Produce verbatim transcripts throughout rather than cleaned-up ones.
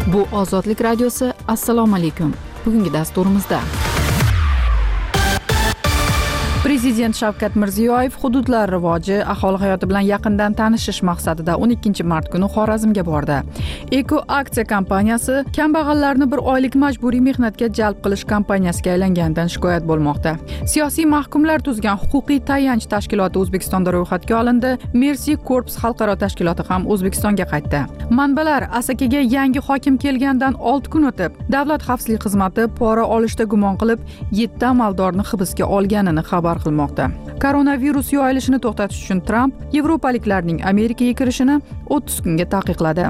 Bu Ozodlik radiosi. Assalomu alaykum. Bugungi dasturimizda Prezident Shavkat Mirziyoyev hududlar rivoji, aholi hayoti bilan yaqindan tanishish maqsadida o'n ikkinchi mart kuni Xorazmga bordi. Eko aksiya kompaniyasi kambag'allarni bir oylik majburiy mehnatga jalb qilish kompaniyasiga aylanganidan shikoyat bo'lmoqda. Siyosiy mahkumlar tuzgan huquqiy tayanch tashkiloti O'zbekistonda ro'yxatga olindi. Mercy Corps xalqaro tashkiloti ham O'zbekistonga qaytdi. Manbalar Asakaga yangi hokim kelgandan olti kun o'tib, Davlat xavfsizlik xizmati pora olishda gumon qilib yetti amaldorni hibsga olganini xabar qilmoqda. Koronavirus yoyilishini to'xtatish uchun Tramp yevropaliklarning Amerikaga kirishini o'ttiz kunga taqiqladi.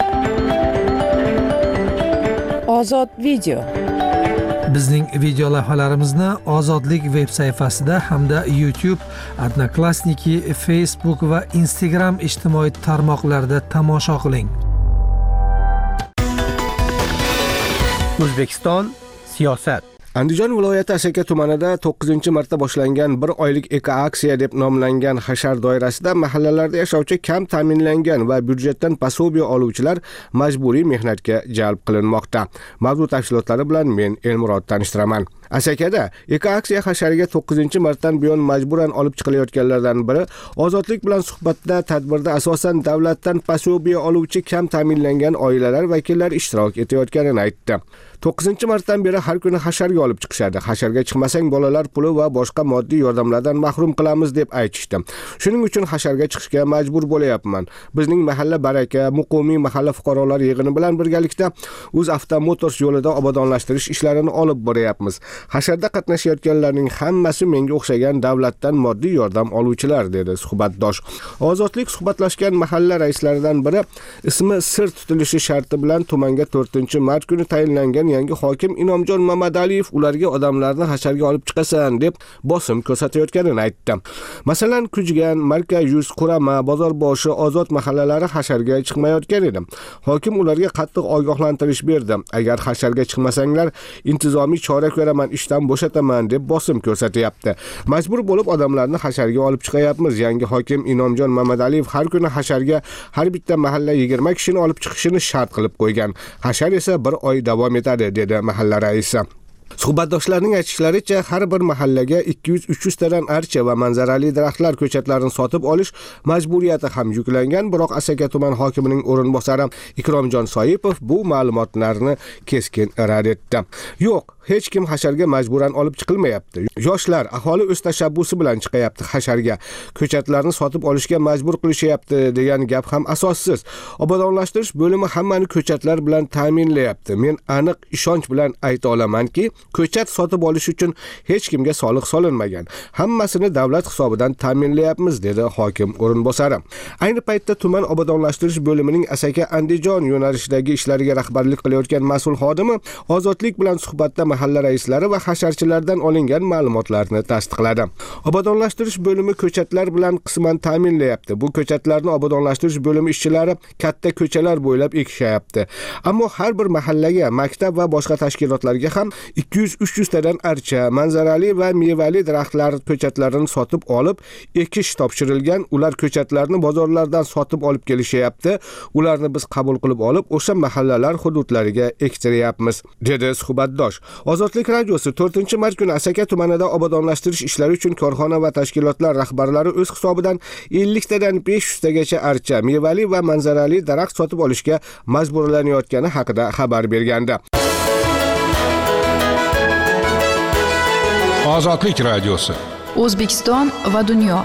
Ozod video. Bizning video lavhalarimizni Ozodlik veb sayfasida hamda YouTube, Odnoklassniki, Facebook va Instagram ijtimoiy tarmoqlarida tomosha qiling. O'zbekiston siyosat. Andijon viloyati Asaka tumanida to'qqizinchi marta boshlangan bir oylik eko aksiya deb nomlangan hashar doirasida mahallalarda yashovchi kam ta'minlangan va byudjetdan posobiya oluvchilar majburiy mehnatga jalb qilinmoqda. Mavzu tafsilotlari bilan men Elmurod tanishtiraman. Asakada eko aksiya hashariga to'qqizinchi martdan buyon majburan olib chiqilayotganlardan biri Ozodlik bilan suhbatda tadbirda asosan davlatdan posobiya oluvchi kam ta'minlangan oilalar vakillari ishtirok etayotganini aytdi. to'qqizinchi martdan beri har kuni hasharga olib chiqishadi. Hasharga chiqmasang bolalar puli va boshqa moddiy yordamlardan mahrum qilamiz deb aytishdi. Shuning uchun hasharga chiqishga majbur bo'layapman. Bizning mahalla baraka, muqimiy mahalla fuqarolar yig'ini bilan birgalikda UzAvto Motors yo'lida obodonlashtirish ishlarini olib boryapmiz. Hasharda qatnashayotganlarning hammasi menga o'xshagan davlatdan moddiy yordam oluvchilar, dedi suhbatdosh. Ozodlik suhbatlashgan mahalla raislaridan biri ismi sir tutilishi sharti bilan tumanga to'rtinchi mart kuni tayinlangan yangi hokim Inomjon Mamadaliyev ularga odamlarni hasharga olib chiqasan deb bosim ko'rsatayotganini aytdi. Masalan, Kujgan, Marka Yuz, Qurama, Bozorboshi, Ozod mahallalari hasharga chiqmayotgan edi. Hokim ularga qattiq ogohlantirish berdi. Agar hasharga chiqmasanglar, intizomiy chora ko'raman, ishdan bo'shataman deb bosim ko'rsatyapti. Majbur bo'lib odamlarni hasharga olib chiqayapmiz. Yangi hokim Inomjon Mamadaliyev har kuni hasharga har bitta mahalla yigirma kishini olib chiqishini shart qilib qo'ygan. Hashar esa bir oy davom etadi, dedi mahalla raisi. Suhbatdoshlarning aytishlaricha, har bir mahallaga ikki yuz uch yuz tadan archa va manzarali daraxtlar ko'chatlarini sotib olish majburiyati ham yuklangan, biroq Asaka tuman hokimining o'rinbosari Ikromjon Soipov bu ma'lumotlarni keskin rad etdi. Yo'q, hech kim hasharga majburan olib chiqilmayapti. Yoshlar, aholi o'z tashabbusi bilan chiqayapti hasharga. Ko'chatlarni sotib olishga majbur qilishyapti degan gap ham asossiz. Obodonlashtirish bo'limi hammani ko'chatlar bilan ta'minlayapti. Men aniq ishonch bilan ayta olamanki, ko'chat sotib olish uchun hech kimga soliq solinmagan. Hammasini davlat hisobidan ta'minlayapmiz, dedi hokim o'rinbosari. Ayni paytda tuman obodonlashtirish bo'limining Asaka Andijon yo'nalishidagi ishlariga rahbarlik qilayotgan mas'ul xodimi Ozodlik bilan suhbatda mahalla raislari va hasharchilardan olingan ma'lumotlarni tasdiqladi. Obodonlashtirish bo'limi ko'chatlar bilan qisman ta'minlayapti. Bu ko'chatlarni obodonlashtirish bo'limi ishchilari katta ko'chalar bo'ylab ekishayapti. Ammo har bir mahallaga, maktab va boshqa tashkilotlarga ham ikki yuz uch yuz tadan archa, manzarali va mevali daraxtlar ko'chatlarini sotib olib, ekish topshirilgan. Ular ko'chatlarni bozorlardan sotib olib kelishyapti. Ularni biz qabul qilib olib, o'sha mahallalar hududlariga ektiryapmiz, dedi suhbatdosh. Ozodlik radiosi to'rtinchi mart kuni Asaka tumanida obodonlashtirish ishlari uchun korxona va tashkilotlar rahbarlari o'z hisobidan ellik tadan besh yuz tagacha archa, mevali va manzarali daraxt sotib olishga majburlanayotgani haqida xabar bergandi. Ozodlik radiosi. O'zbekiston va dunyo.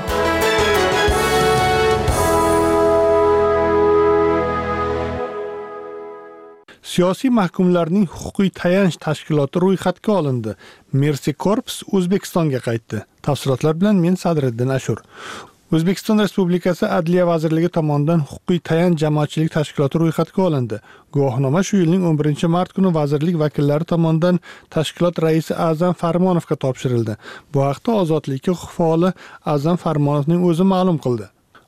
Siyosiy mahkumlarning huquqiy tayanch tashkiloti ro'yxatga olindi. Mercy Corps O'zbekistonga qaytdi. Tafsilotlar bilan men Sadriddin Ashur. O'zbekiston Respublikasi Adliya vazirligi tomonidan huquqiy tayanch jamoatchilik tashkiloti ro'yxatga olindi. Guvohnoma shu yilning o'n birinchi mart kuni vazirlik vakillari tomonidan tashkilot raisi A'zam Farmonovga topshirildi. Bu haqda Ozodlikka huquq faoli A'zam Farmonovning o'zi ma'lum qildi.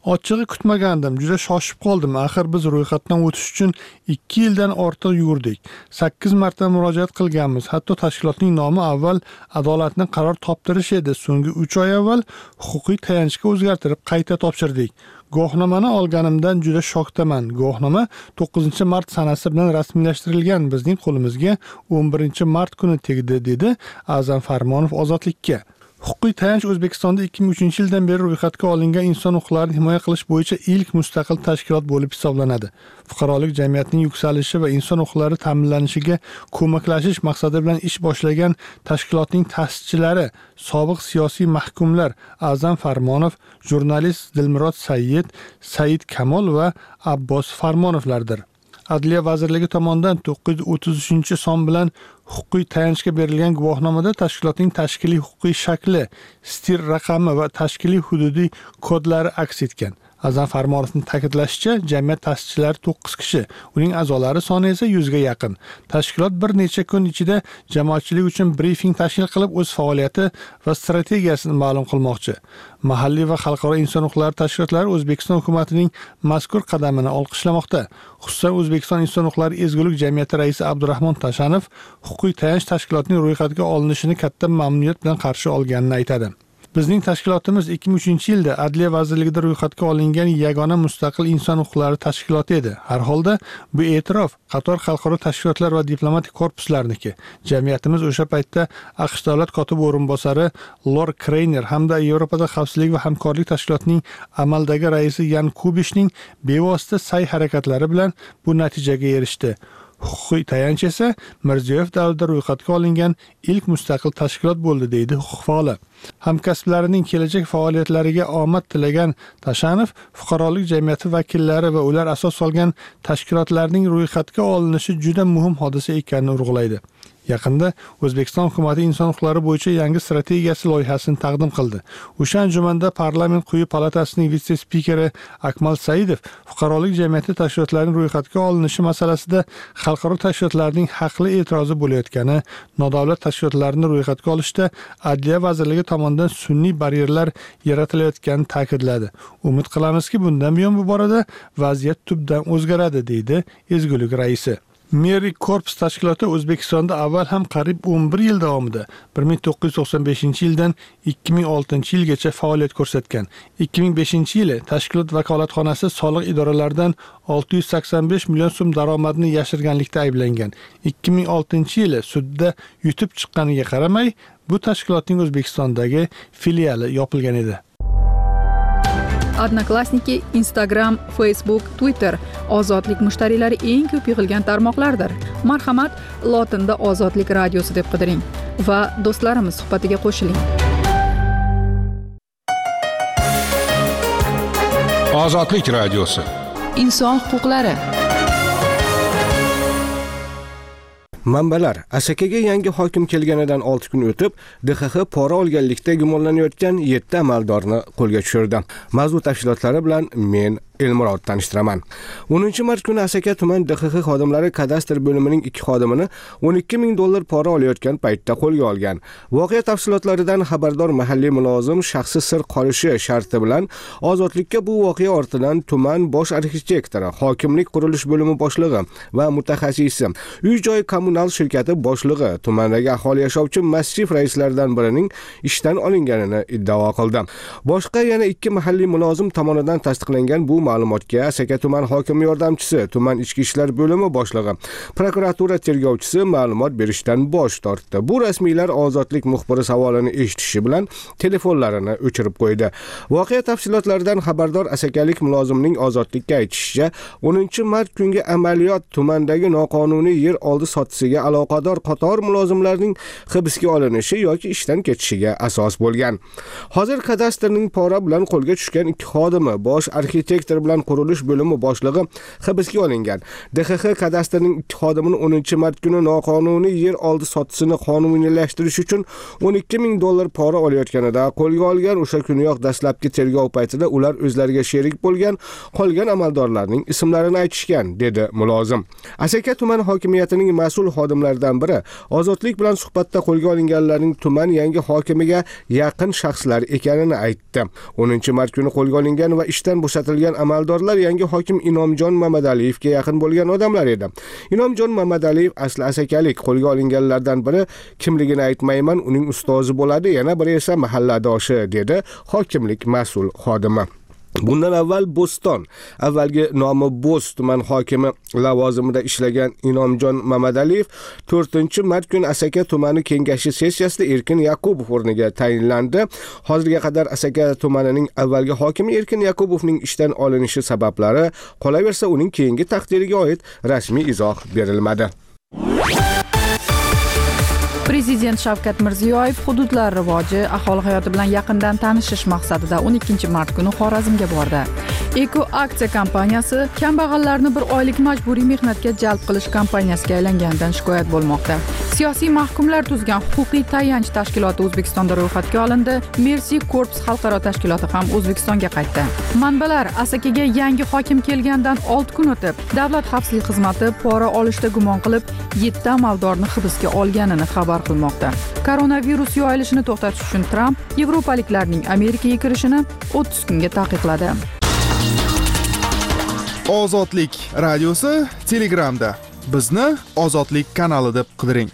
Ochig'i kutmagandim, juda shoshib qoldim. Axir biz ro'yxatdan o'tish uchun ikki yildan ortiq yurdik. sakkiz marta murojaat qilganmiz. Hatto tashkilotning nomi avval adolatni qaror toptirish edi. So'nggi uch oy avval huquqiy tayanchga o'zgartirib qayta topshirdik. Guvohnomani olganimdan juda shokdaman. Guvohnoma to'qqizinchi mart sanasi bilan rasmiylashtirilgan. Bizning qo'limizga o'n birinchi mart kuni tegdi, dedi A'zam Farmonov Ozodlikka. Huquqiy tayanch O'zbekistonda ikki ming uchinchi yildan beri ro'yxatga olingan inson huquqlarini himoya qilish bo'yicha ilk mustaqil tashkilot bo'lib hisoblanadi. Fuqarolik jamiyatining yuksalishi va inson huquqlari ta'minlanishiga ko'maklashish maqsadi bilan ish boshlagan tashkilotning ta'sischilari sobiq siyosiy mahkumlar A'zam Farmonov, jurnalist Dilmurod Sayyid, Said Kamol va Abbos Farmonovlardir. Adliya vazirligi tomonidan to'qqiz yuz o'ttiz uchinchi son bilan huquqiy tayanchga berilgan guvohnomada tashkilotning tashkiliy huquqiy shakli, stir raqami va tashkiliy hududiy kodlari aks etgan. A'zam Farmonovning ta'kidlashicha, jamiyat ta'sischilari to'qqiz kishi, uning a'zolari soni esa yuzga yaqin. Tashkilot bir necha kun ichida jamoatchilik uchun brifing tashkil qilib, o'z faoliyati va strategiyasini ma'lum qilmoqchi. Mahalliy va xalqaro inson huquqlari tashkilotlari O'zbekiston hukumatining mazkur qadamini olqishlamoqda. Xususan, O'zbekiston inson huquqlari ezgulik jamiyati raisi Abdurahmon Tashanov huquqiy tayanch tashkilotining ro'yxatga olinishini katta mamnuniyat bilan qarshi olganini aytadi. Bizning tashkilotimiz ikki ming uchinchi yilda Adliya vazirligida ro'yxatga olingan yagona mustaqil inson huquqlari tashkiloti edi. Har holda bu e'tirof qator xalqaro tashkilotlar va diplomatik korpuslarniki. Jamiyatimiz o'sha paytda AQSh davlat kotibi o'rinbosari Lor Kreyner hamda Yevropada xavfsizlik va hamkorlik tashkilotining amaldagi raisi Yan Kubishning bevosita sa'y harakatlari bilan bu natijaga erishdi. Huquqiy tayanch esa Mirziyoyev davrida ro'yxatga olingan ilk mustaqil tashkilot bo'ldi, deydi huquq faoli. Hamkasblarining kelajak faoliyatlariga omad tilagan Tashanov fuqarolik jamiyati vakillari va ular asos solgan tashkilotlarning ro'yxatga olinishi juda muhim hodisa ekanini urg'ulaydi. Yaqinda O'zbekiston hukumati inson huquqlari bo'yicha yangi strategiyasi loyihasini taqdim qildi. O'sha anjumanda parlament quyi palatasining vitse-spikeri Akmal Saidov fuqarolik jamiyati tashkilotlarining ro'yxatga olinishi masalasida xalqaro tashkilotlarning haqli e'tirozi bo'layotgani, nodavlat tashkilotlarni ro'yxatga olishda Adliya vazirligi tomonidan sun'iy baryerlar yaratilayotganini ta'kidladi. Umid qilamizki, bundan buyon bu borada vaziyat tubdan o'zgaradi, deydi ezgulik raisi. Meri Korpus tashkiloti O'zbekistonda avval ham qariyb o'n bir yil davomida bir ming to'qqiz yuz to'qson beshinchi yildan ikki ming oltinchi yilgacha faoliyat ko'rsatgan. ikki ming beshinchi yili tashkilot vakolatxonasi soliq idoralaridan olti yuz sakson besh million so'm daromadni yashirganlikda ayblangan. ikki ming oltinchi yili sudda yutib chiqqaniga qaramay, bu tashkilotning O'zbekistondagi filiali yopilgan edi. Odnoklassniki, Instagram, Facebook, Twitter ozodlik mushtariylari eng ko'p yig'ilgan tarmoqlardir. Marhamat, lotinda Ozodlik radiosi deb qidiring va do'stlarimiz suhbatiga qo'shiling. Ozodlik radiosi. Inson huquqlari. Manbalar: Asakaga yangi hokim kelganidan olti kun o'tib, D X X pora olganlikda gumonlanayotgan yetti amaldorni qo'lga tushirdi. Mavzu tafsilotlari bilan men Elmurod tanishtiraman. o'ninchi mart kuni Asaka tuman D X X xodimlari kadastr bo'limining ikki xodimini o'n ikki ming dollar pora olayotgan paytda qo'lga olgan. Voqea tafsilotlaridan xabardor mahalliy mulozim shaxsi sir qolishi sharti bilan ozodlikka bu voqea ortidan tuman bosh arxitektori, hokimlik qurilish bo'limi boshlig'i va mutaxassisi, uy-joy kommunal shirkati boshlig'i, tumandagi aholi yashovchi massив raislaridan birining ishdan olinganini iddao qildi. Boshqa yana ikki mahalliy mulozim tomonidan tasdiqlangan bu ma'lumotga Asaka tuman hokimi yordamchisi, tuman ichki ishlar bo'limi boshlig'i, prokuratura tergovchisi ma'lumot berishdan bosh tortdi. Bu rasmiylar ozodlik muxbiri savolini eshitishi bilan telefonlarini o'chirib qo'ydi. Voqea tafsilotlaridan xabardor asakalik mulozimning ozodlikka aytishicha, o'ninchi mart kungi amaliyot tumandagi noqonuniy yer oldi sotisiga aloqador qator mulozimlarning hibsga olinishi yoki ishdan ketishiga asos bo'lgan. Hozir kadastrning pora bilan qo'lga tushgan ikki xodimi bosh arxitektor sektor bilan qurilish bo'limi boshlig'i hibsga olingan. D X X kadastrning ikki xodimini o'ninchi mart kuni noqonuniy yer oldi sotisini qonuniylashtirish uchun o'n ikki ming dollar pora olayotganida qo'lga olgan. O'sha kuniyoq dastlabki tergov paytida ular o'zlariga sherik bo'lgan qolgan amaldorlarning ismlarini aytishgan, dedi mulozim. Asaka tumani hokimiyatining mas'ul xodimlaridan biri Ozodlik bilan suhbatda qo'lga olinganlarning tuman yangi hokimiga yaqin shaxslar ekanini aytdi. o'ninchi mart kuni qo'lga olingan va ishdan bo'shatilgan amaldorlar yangi hokim Inomjon Mamadaliyevga yaqin bo'lgan odamlar edi. Inomjon Mamadaliyev asli asakalik. Qo'lga olinganlardan biri kimligini aytmayman, uning ustozi bo'ladi, yana biri esa mahalladoshi, dedi hokimlik mas'ul xodimi. Bundan avval Bo'ston, avvalgi nomi Bo'z tuman hokimi lavozimida ishlagan Inomjon Mamadaliyev to'rtinchi mart kuni Asaka tumani kengashi sessiyasida Erkin Yaqubov o'rniga tayinlandi. Hozirga qadar Asaka tumanining avvalgi hokimi Erkin Yaqubovning ishdan olinishi sabablari, qolaversa uning keyingi taqdiriga oid rasmiy izoh berilmadi. Prezident Shavkat Mirziyoyev hududlar rivoji, aholi hayoti bilan yaqindan tanishish maqsadida o'n ikkinchi mart kuni Xorazmga bordi. Eko aksiya kompaniyasi kambag'allarni bir oylik majburiy mehnatga jalb qilish kompaniyasiga aylanganidan shikoyat bo'lmoqda. Siyosiy mahkumlar tuzgan huquqiy tayanch tashkiloti O'zbekistonda ro'yxatga olindi. Mercy Corps xalqaro tashkiloti ham O'zbekistonga qaytdi. Manbalar Asakaga yangi hokim kelgandan olti kun o'tib, Davlat xavfsizlik xizmati pora olishda gumon qilib yetti amaldorni hibsga olganini xabar qilmoqda. Koronavirus yoyilishini to'xtatish uchun Tramp yevropaliklarning Amerikaga kirishini o'ttiz kunga taqiqladi. Ozodlik radiosi Telegramda. Bizni Ozodlik kanali deb qidiring.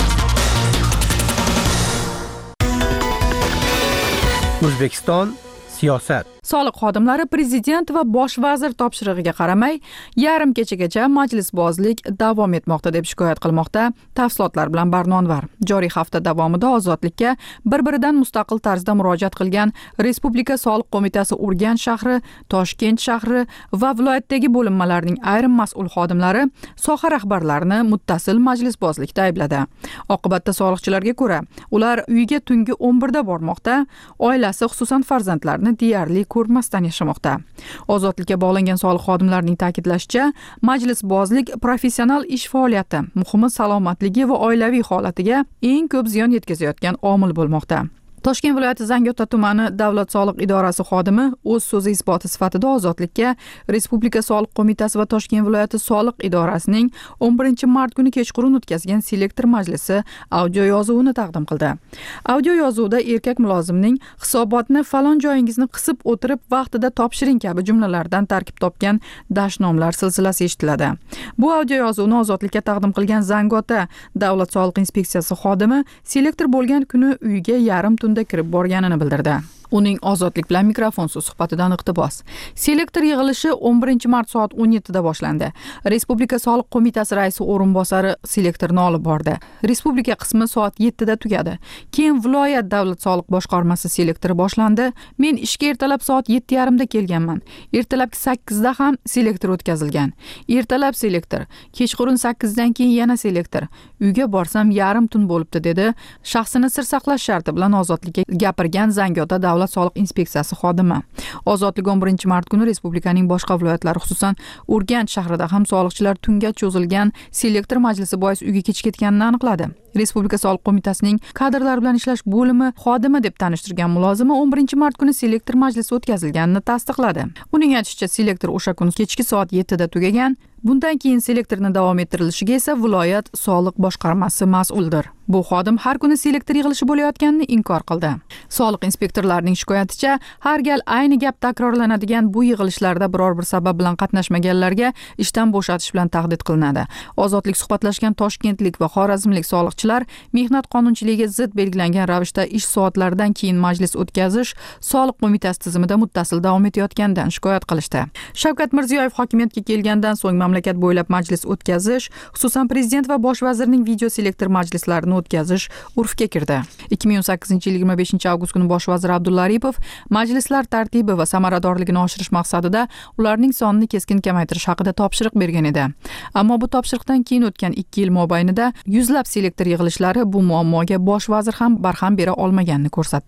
O'zbekiston siyosat. Soliq xodimlari prezident va bosh vazir topshirig'iga qaramay yarim kechagacha majlisbozlik davom etmoqda deb shikoyat qilmoqda. Tafsilotlar bilan Barnonvar. Joriy hafta davomida Ozodlikka bir-biridan mustaqil tarzda murojaat qilgan Respublika soliq qo'mitasi Urganch shahri, Toshkent shahri va viloyatdagi bo'linmalarning ayrim mas'ul xodimlari soha rahbarlarini muttasil majlisbozlikda aybladi. Oqibatda soliqchilarga ko'ra, ular uyiga tungi o'n birda bormoqda, oilasi xususan farzandlarini deyarli ko'rmasdan yashamoqda. Ozodlikka bog'langan soliq xodimlarining ta'kidlashicha, majlisbozlik professional ish faoliyati, muhimi salomatligi va oilaviy holatiga eng ko'p ziyon yetkazayotgan omil bo'lmoqda. Toshkent viloyati Zangiota tumani davlat soliq idorasi xodimi o'z so'zi isboti sifatida Ozodlikka Respublika soliq qo'mitasi va Toshkent viloyati soliq idorasining o'n birinchi mart kuni kechqurun o'tkazgan selektor majlisi audio yozuvini taqdim qildi. Audio yozuvda erkak mulozimning hisobotni falon joyingizni qisib o'tirib vaqtida topshiring kabi jumlalardan tarkib topgan dashnomlar silsilasi eshitiladi. Bu audio yozuvni Ozodlikka taqdim qilgan Zangiota davlat soliq inspeksiyasi xodimi selektor bo'lgan kuni uyiga yarim tunda kirib borganini bildirdi. Uning Ozodlik bilan mikrofonsiz suhbatidan iqtibos. Selektor yig'ilishi o'n birinchi mart soat o'n yettida boshlandi. Respublika soliq qo'mitasi raisi o'rinbosari selektorni olib bordi. Respublika qismi soat yettida tugadi. Keyin viloyat davlat soliq boshqarmasi selektori boshlandi. Men ishga ertalab soat yetti yarimda kelganman. Ertalabki sakkizda ham selektor o'tkazilgan. Ertalab selektor, kechqurun sakkizdan keyin yana selektor. Uyga borsam yarim tun bo'libdi, dedi. Shaxsini sir saqlash sharti bilan Ozodlikka gapirgan Zangiota davlat soliq inspeksiyasi xodimi. Ozodlik o'n birinchi mart kuni respublikaning boshqa viloyatlari, xususan Urganch shahrida ham soliqchilar tunga cho'zilgan selektor majlisi bois uyga kech ketganini aniqladi. Respublika soliq qo'mitasining kadrlar bilan ishlash bo'limi xodimi deb tanishtirgan mulozimi o'n birinchi mart kuni selektor majlisi o'tkazilganini tasdiqladi. Uning aytishicha, selektor o'sha kuni kechki soat yettida tugagan. Bundan keyin selektorni davom ettirilishiga esa viloyat soliq boshqarmasi mas'uldir. Bu xodim har kuni selektor yig'ilishi bo'layotganini inkor qildi. Soliq inspektorlarining shikoyaticha, har gal ayni gap takrorlanadigan bu yig'ilishlarda biror bir sabab bilan qatnashmaganlarga ishdan bo'shatish bilan tahdid qilinadi. Ozodlik suhbatlashgan toshkentlik va xorazmlik soliqchilar mehnat qonunchiligiga zid belgilangan ravishda ish soatlaridan keyin majlis o'tkazish soliq qo'mitasi tizimida muttasil davom etayotganidan shikoyat qilishdi. Shavkat Mirziyoyev hokimiyatga kelgandan so'ng mamlakat bo'ylab majlis o'tkazish, xususan prezident va bosh vazirning video selektor majlislarini o'tkazish urfga kirdi. ikki ming o'n sakkizinchi yil yigirma beshinchi avgust kuni bosh vazir Abdulla Aripov majlislar tartibi va samaradorligini oshirish maqsadida ularning sonini keskin kamaytirish haqida topshiriq bergan edi. Ammo bu topshiriqdan keyin o'tgan ikki yil mobaynida yuzlab selektor yig'ilishlari bu muammoga bosh vazir ham barham bera olmaganini ko'rsatdi.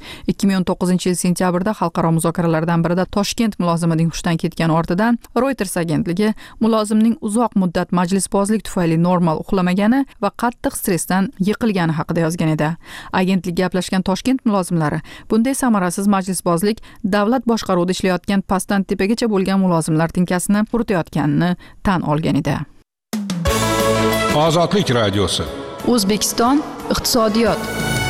ikki ming o'n to'qqizinchi yil sentyabrda xalqaro muzokaralardan birida Toshkent mulozimining hushdan ketgani ortidan Reuters agentligi mulozimning uzoq muddat majlisbozlik tufayli normal uxlamagani va qattiq stressdan yiqilgani haqida yozgan edi. Agentlik gaplashgan Toshkent mulozimlari bunday samarasiz majlisbozlik davlat boshqaruvida ishlayotgan pastdan tepagacha bo'lgan mulozimlar tinkasini quritayotganini tan olgan edi. Ozodlik radiosi. O'zbekiston iqtisodiyot.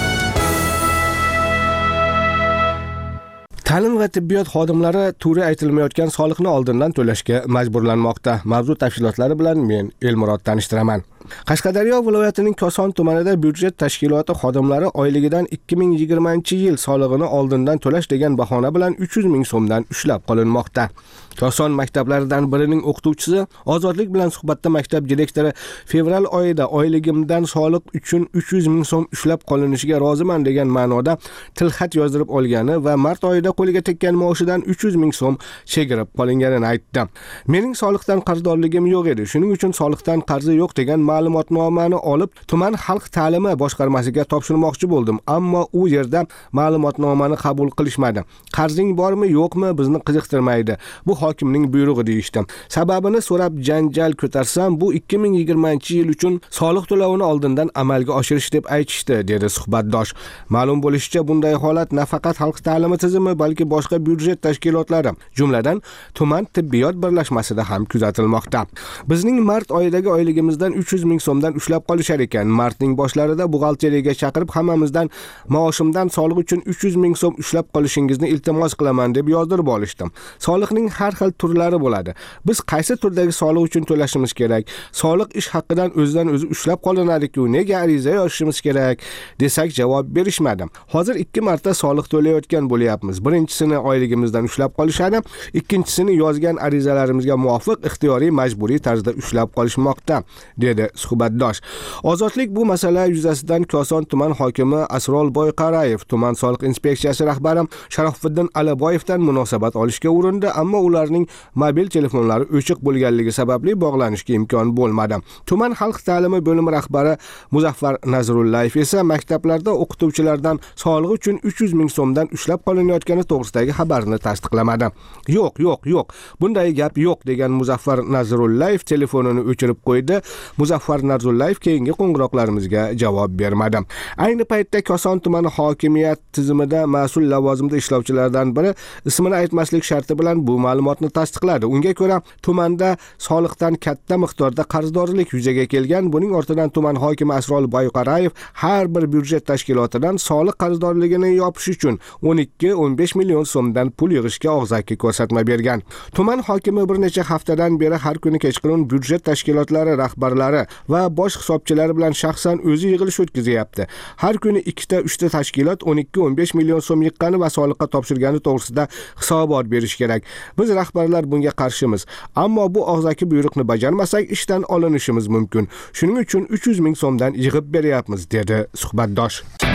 Ta'lim va tibbiyot xodimlari turi aytilmayotgan soliqni oldindan to'lashga majburlanmoqda. Mavzu tafsilotlari bilan men Elmurod tanishtiraman. Qashqadaryo viloyatining Koson tumanida byudjet tashkiloti xodimlari oyligidan ikki ming yigirmanchi yil solig'ini oldindan to'lash degan bahona bilan uch yuz ming so'mdan ushlab qolinmoqda. Koson maktablaridan birining o'qituvchisi Ozodlik bilan suhbatda maktab direktori fevral oyida oyligimdan soliq uchun uch yuz ming so'm ushlab qolinishiga roziman degan ma'noda tilxat yozdirib olgani va mart oyida qo'liga tekkan maoshidan uch yuz ming so'm chegirib qolinganini aytdi. Mening soliqdan qarzdorligim yo'q edi. Shuning uchun soliqdan qarzi yo'q degan ma'lumotnomani olib tuman xalq ta'limi boshqarmasiga topshirmoqchi bo'ldim, ammo u yerda ma'lumotnomani qabul qilishmadi. Qarzing bormi, yo'qmi bizni qiziqtirmaydi. Bu hokimning buyrug'i deyishdi. Sababini so'rab janjal ko'tarsam, bu ikki ming yigirmanchi yil uchun soliq to'lovini oldindan amalga oshirish deb aytishdi, dedi suhbatdosh. Ma'lum bo'lishicha, bunday holat nafaqat xalq ta'limi tizimi, balki boshqa byudjet tashkilotlari, jumladan tuman tibbiyot birlashmasida ham kuzatilmoqda. Bizning mart oyidagi oyligimizdan uch yuz ming so'mdan ushlab qolishar ekan. Martning boshlarida buxgalteriyaga chaqirib hammamizdan maoshimdan soliq uchun uch yuz ming so'm ushlab qolishingizni iltimos qilaman deb yozdirib olishdim. Soliqning har xil turlari bo'ladi. Biz qaysi turdagi soliq uchun to'lashimiz kerak? Soliq ish haqidan o'zidan o'zi ushlab qolinadi-ku, nega ariza yozishimiz kerak desak javob berishmadi. Hozir ikki marta soliq to'layotgan bo'lyapmiz. Birinchisini oyligimizdan ushlab qolishadi, ikkinchisini yozgan arizalarimizga muvofiq ixtiyoriy majburiy tarzda ushlab qolishmoqda, dedi suhbatdosh. Ozodlik bu masala yuzasidan Koson tuman hokimi Asrol Boyqarayev, tuman soliq inspeksiyasi rahbari Sharofiddin Aliboyevdan munosabat olishga urindi, ammo ularning mobil telefonlari o'chiq bo'lganligi sababli bog'lanishga imkon bo'lmadi. Tuman xalq ta'limi bo'limi rahbari Muzaffar Nazrullayev esa maktablarda o'qituvchilardan soliq uchun uch yuz ming so'mdan ushlab qolinayotgani to'g'risidagi xabarni tasdiqlamadi. Yo'q, yo'q, yo'q. Bunday gap yo'q degan Muzaffar Nazrullayev telefonini o'chirib qo'ydi. Muzaffar Nazrullayev keyingi qo'ng'iroqlarimizga javob bermadi. Ayni paytda Koson tumani hokimiyat tizimida mas'ul lavozimda ishlovchilardan biri ismini aytmaslik sharti bilan bu ma'lumotni tasdiqladi. Unga ko'ra, tumanda soliqdan katta miqdorda qarzdorlik yuzaga kelgan. Buning ortidan tuman hokimi Asrol Boyqarayev har bir byudjet tashkilotidan soliq qarzdorligini yopish uchun o'n ikki o'n besh million so'mdan pul yig'ishga og'zaki ko'rsatma bergan. Tuman hokimi bir necha haftadan beri har kuni kechqurun byudjet tashkilotlari rahbarlari va bosh hisobchilari bilan shaxsan o'zi yig'ilish o'tkazyapti. Har kuni ikkita uchta tashkilot o'n ikki o'n besh million so'm yiqqani va soliqqa topshirgani to'g'risida hisobot berish kerak. Biz rahbarlar bunga qarshimiz. Ammo bu og'zaki buyruqni bajarmasak ishdan olinishimiz mumkin. Shuning uchun uch yuz ming so'mdan yig'ib beryapmiz, dedi suhbatdosh.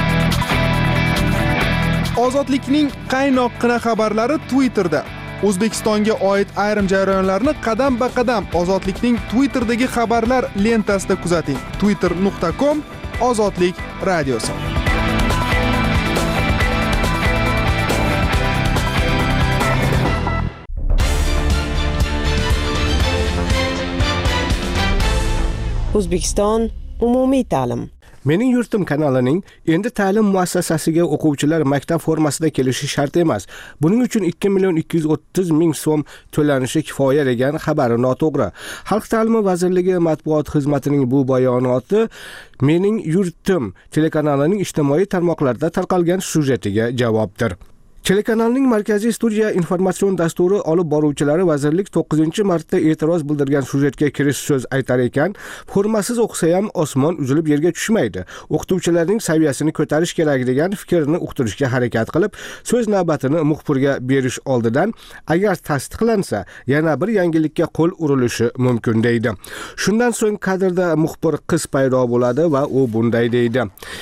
Ozodlikning qaynoqqina xabarlari Twitterda. O'zbekistonga oid ayrim jarayonlarni qadam-ba-qadam Ozodlikning Twitterdagi xabarlar lentasida kuzating. twitter nuqta com Ozodlik radiosi. O'zbekiston umumiy ta'lim. Mening yurtim kanalining endi ta'lim muassasasiga o'quvchilar maktab formasida kelishi shart emas. Buning uchun ikki million ikki yuz o'ttiz ming so'm to'lanishi kifoya degan xabari noto'g'ri. Xalq ta'limi vazirligi matbuot xizmatining bu bayonoti Mening yurtim telekanalining ijtimoiy tarmoqlarda tarqalgan syujetiga javobdir. Telekanalning markaziy studiya informatsion dasturi olib boruvchilari vazirlik to'qqizinchi martda e'tiroz bildirgan syujetga kirish so'z aytar ekan, formasiz o'qisa ham osmon uzilib yerga tushmaydi. O'qituvchilarning saviyasini ko'tarish kerak degan fikrni uqtirishga harakat qilib, so'z navbatini muxbirga berish oldidan agar tasdiqlansa, yana bir yangilikka qo'l urilishi mumkin deydi. Shundan so'ng kadrda muxbir qiz paydo bo'ladi va u bunday deydi: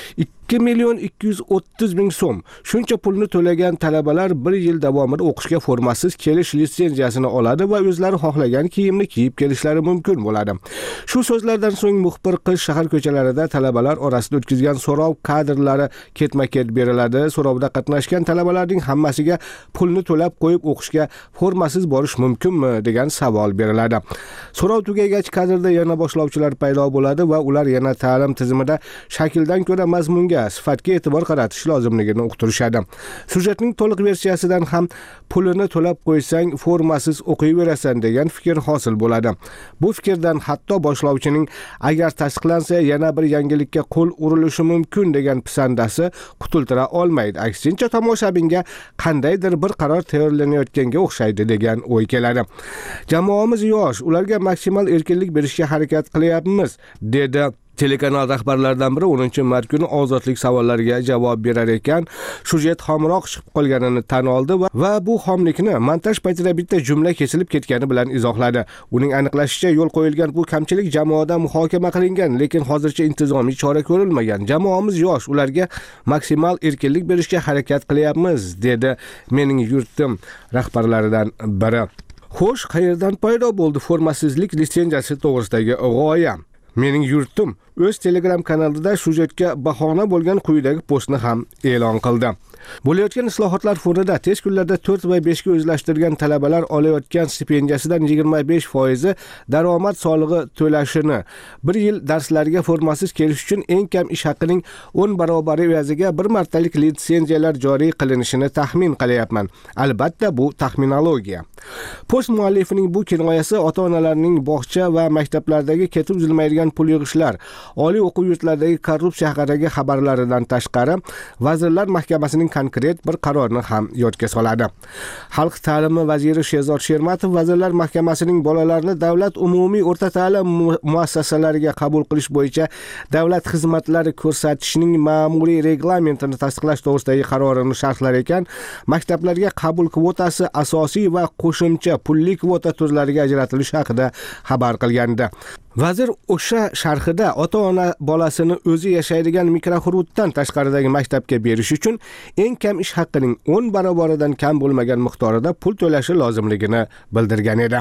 ikki million ikki yuz o'ttiz ming so'm. Shuncha pulni to'lagan talabalar bir yil davomida o'qishga formasiz kelish litsenziyasini oladi va o'zlari xohlagan kiyimni kiyib kelishlari mumkin bo'ladi. Shu so'zlardan so'ng muxbir qiz shahar ko'chalarida talabalar orasida o'tkazgan so'rov kadrlari ketma-ket beriladi. So'rovda qatnashgan talabalarning hammasiga pulni to'lab qo'yib o'qishga formasiz borish mumkinmi degan savol beriladi. So'rov tugagach kadrda yana boshlovchilar paydo bo'ladi va ular yana ta'lim tizimida shakldan ko'ra mazmunga, sifatga e'tibor qaratish lozimligini uqtirishadi. Sujetning to'liq versiyasidan ham pulini to'lab qo'ysang formasiz o'qiyverasan degan fikr hosil bo'ladi. Bu fikrdan hatto boshlovchining agar tasdiqlansa yana bir yangilikka qo'l urilishi mumkin degan pisandasi qutultira olmaydi. Aksincha tomoshabinga qandaydir bir qaror tayyorlanayotganga o'xshaydi degan o'y keladi. Jamoamiz yosh, ularga maksimal erkinlik berishga harakat qilyapmiz, dedi telekanal rahbarlaridan biri o'ninchi mart kuni ozodlik savollariga javob berar ekan. Sujet xomroq chiqib qolganini tan oldi va, va bu xomlikni montaj paytida bitta jumla kesilib ketgani bilan izohladi. Uning aniqlashicha, yo'l qo'yilgan bu kamchilik jamoada muhokama qilingan, lekin hozircha intizomiy chora ko'rilmagan. Jamoamiz yosh, ularga maksimal erkinlik berishga harakat qilyapmiz, dedi Mening yurtim rahbarlaridan biri. Xo'sh, qayerdan paydo bo'ldi formasizlik litsenziyasi to'g'risidagi g'oya? Mening yurtim o'z Telegram kanalida sujetga bahona bo'lgan quyidagi postni ham e'lon qildi. Bo'layotgan islohotlar fonida tez kunlarda to'rt va besh ga o'zlashtirgan talabalar olayotgan stipendiyasidan yigirma besh foiz daromad solig'i to'lashini, bir yil darslarga formasiz kelish uchun eng kam ish haqining o'n barobari evaziga bir martalik litsenziyalar joriy qilinishini taxmin qilyapman. Albatta bu taxminologiya. Post muallifining bu kinoyasi ota-onalarning bog'cha va maktablardagi ketib uzilmaydigan pul yig'ishlar, oliy o'quv yurtlaridagi korrupsiya haqidagi xabarlaridan tashqari, Vazirlar Mahkamasining konkret bir qarorni ham yodga soladi. Xalq ta'limi vaziri Sherzod Shermatov Vazirlar Mahkamasining bolalarni davlat umumiy o'rta ta'lim muassasalariga qabul qilish bo'yicha davlat xizmatlari ko'rsatishning ma'muriy reglamentini tasdiqlash to'g'risidagi qarorini sharhlar ekan, maktablarga qabul kvotasi asosiy va qo'shimcha pulli kvota turlariga ajratilishi haqida xabar qilgandi. Vazir o'sha sharhida ota-ona bolasini o'zi yashaydigan mikrohududdan tashqaridagi maktabga berish uchun eng kam ish haqining o'n barobaridan kam bo'lmagan miqdorida pul to'lashi lozimligini bildirgan edi.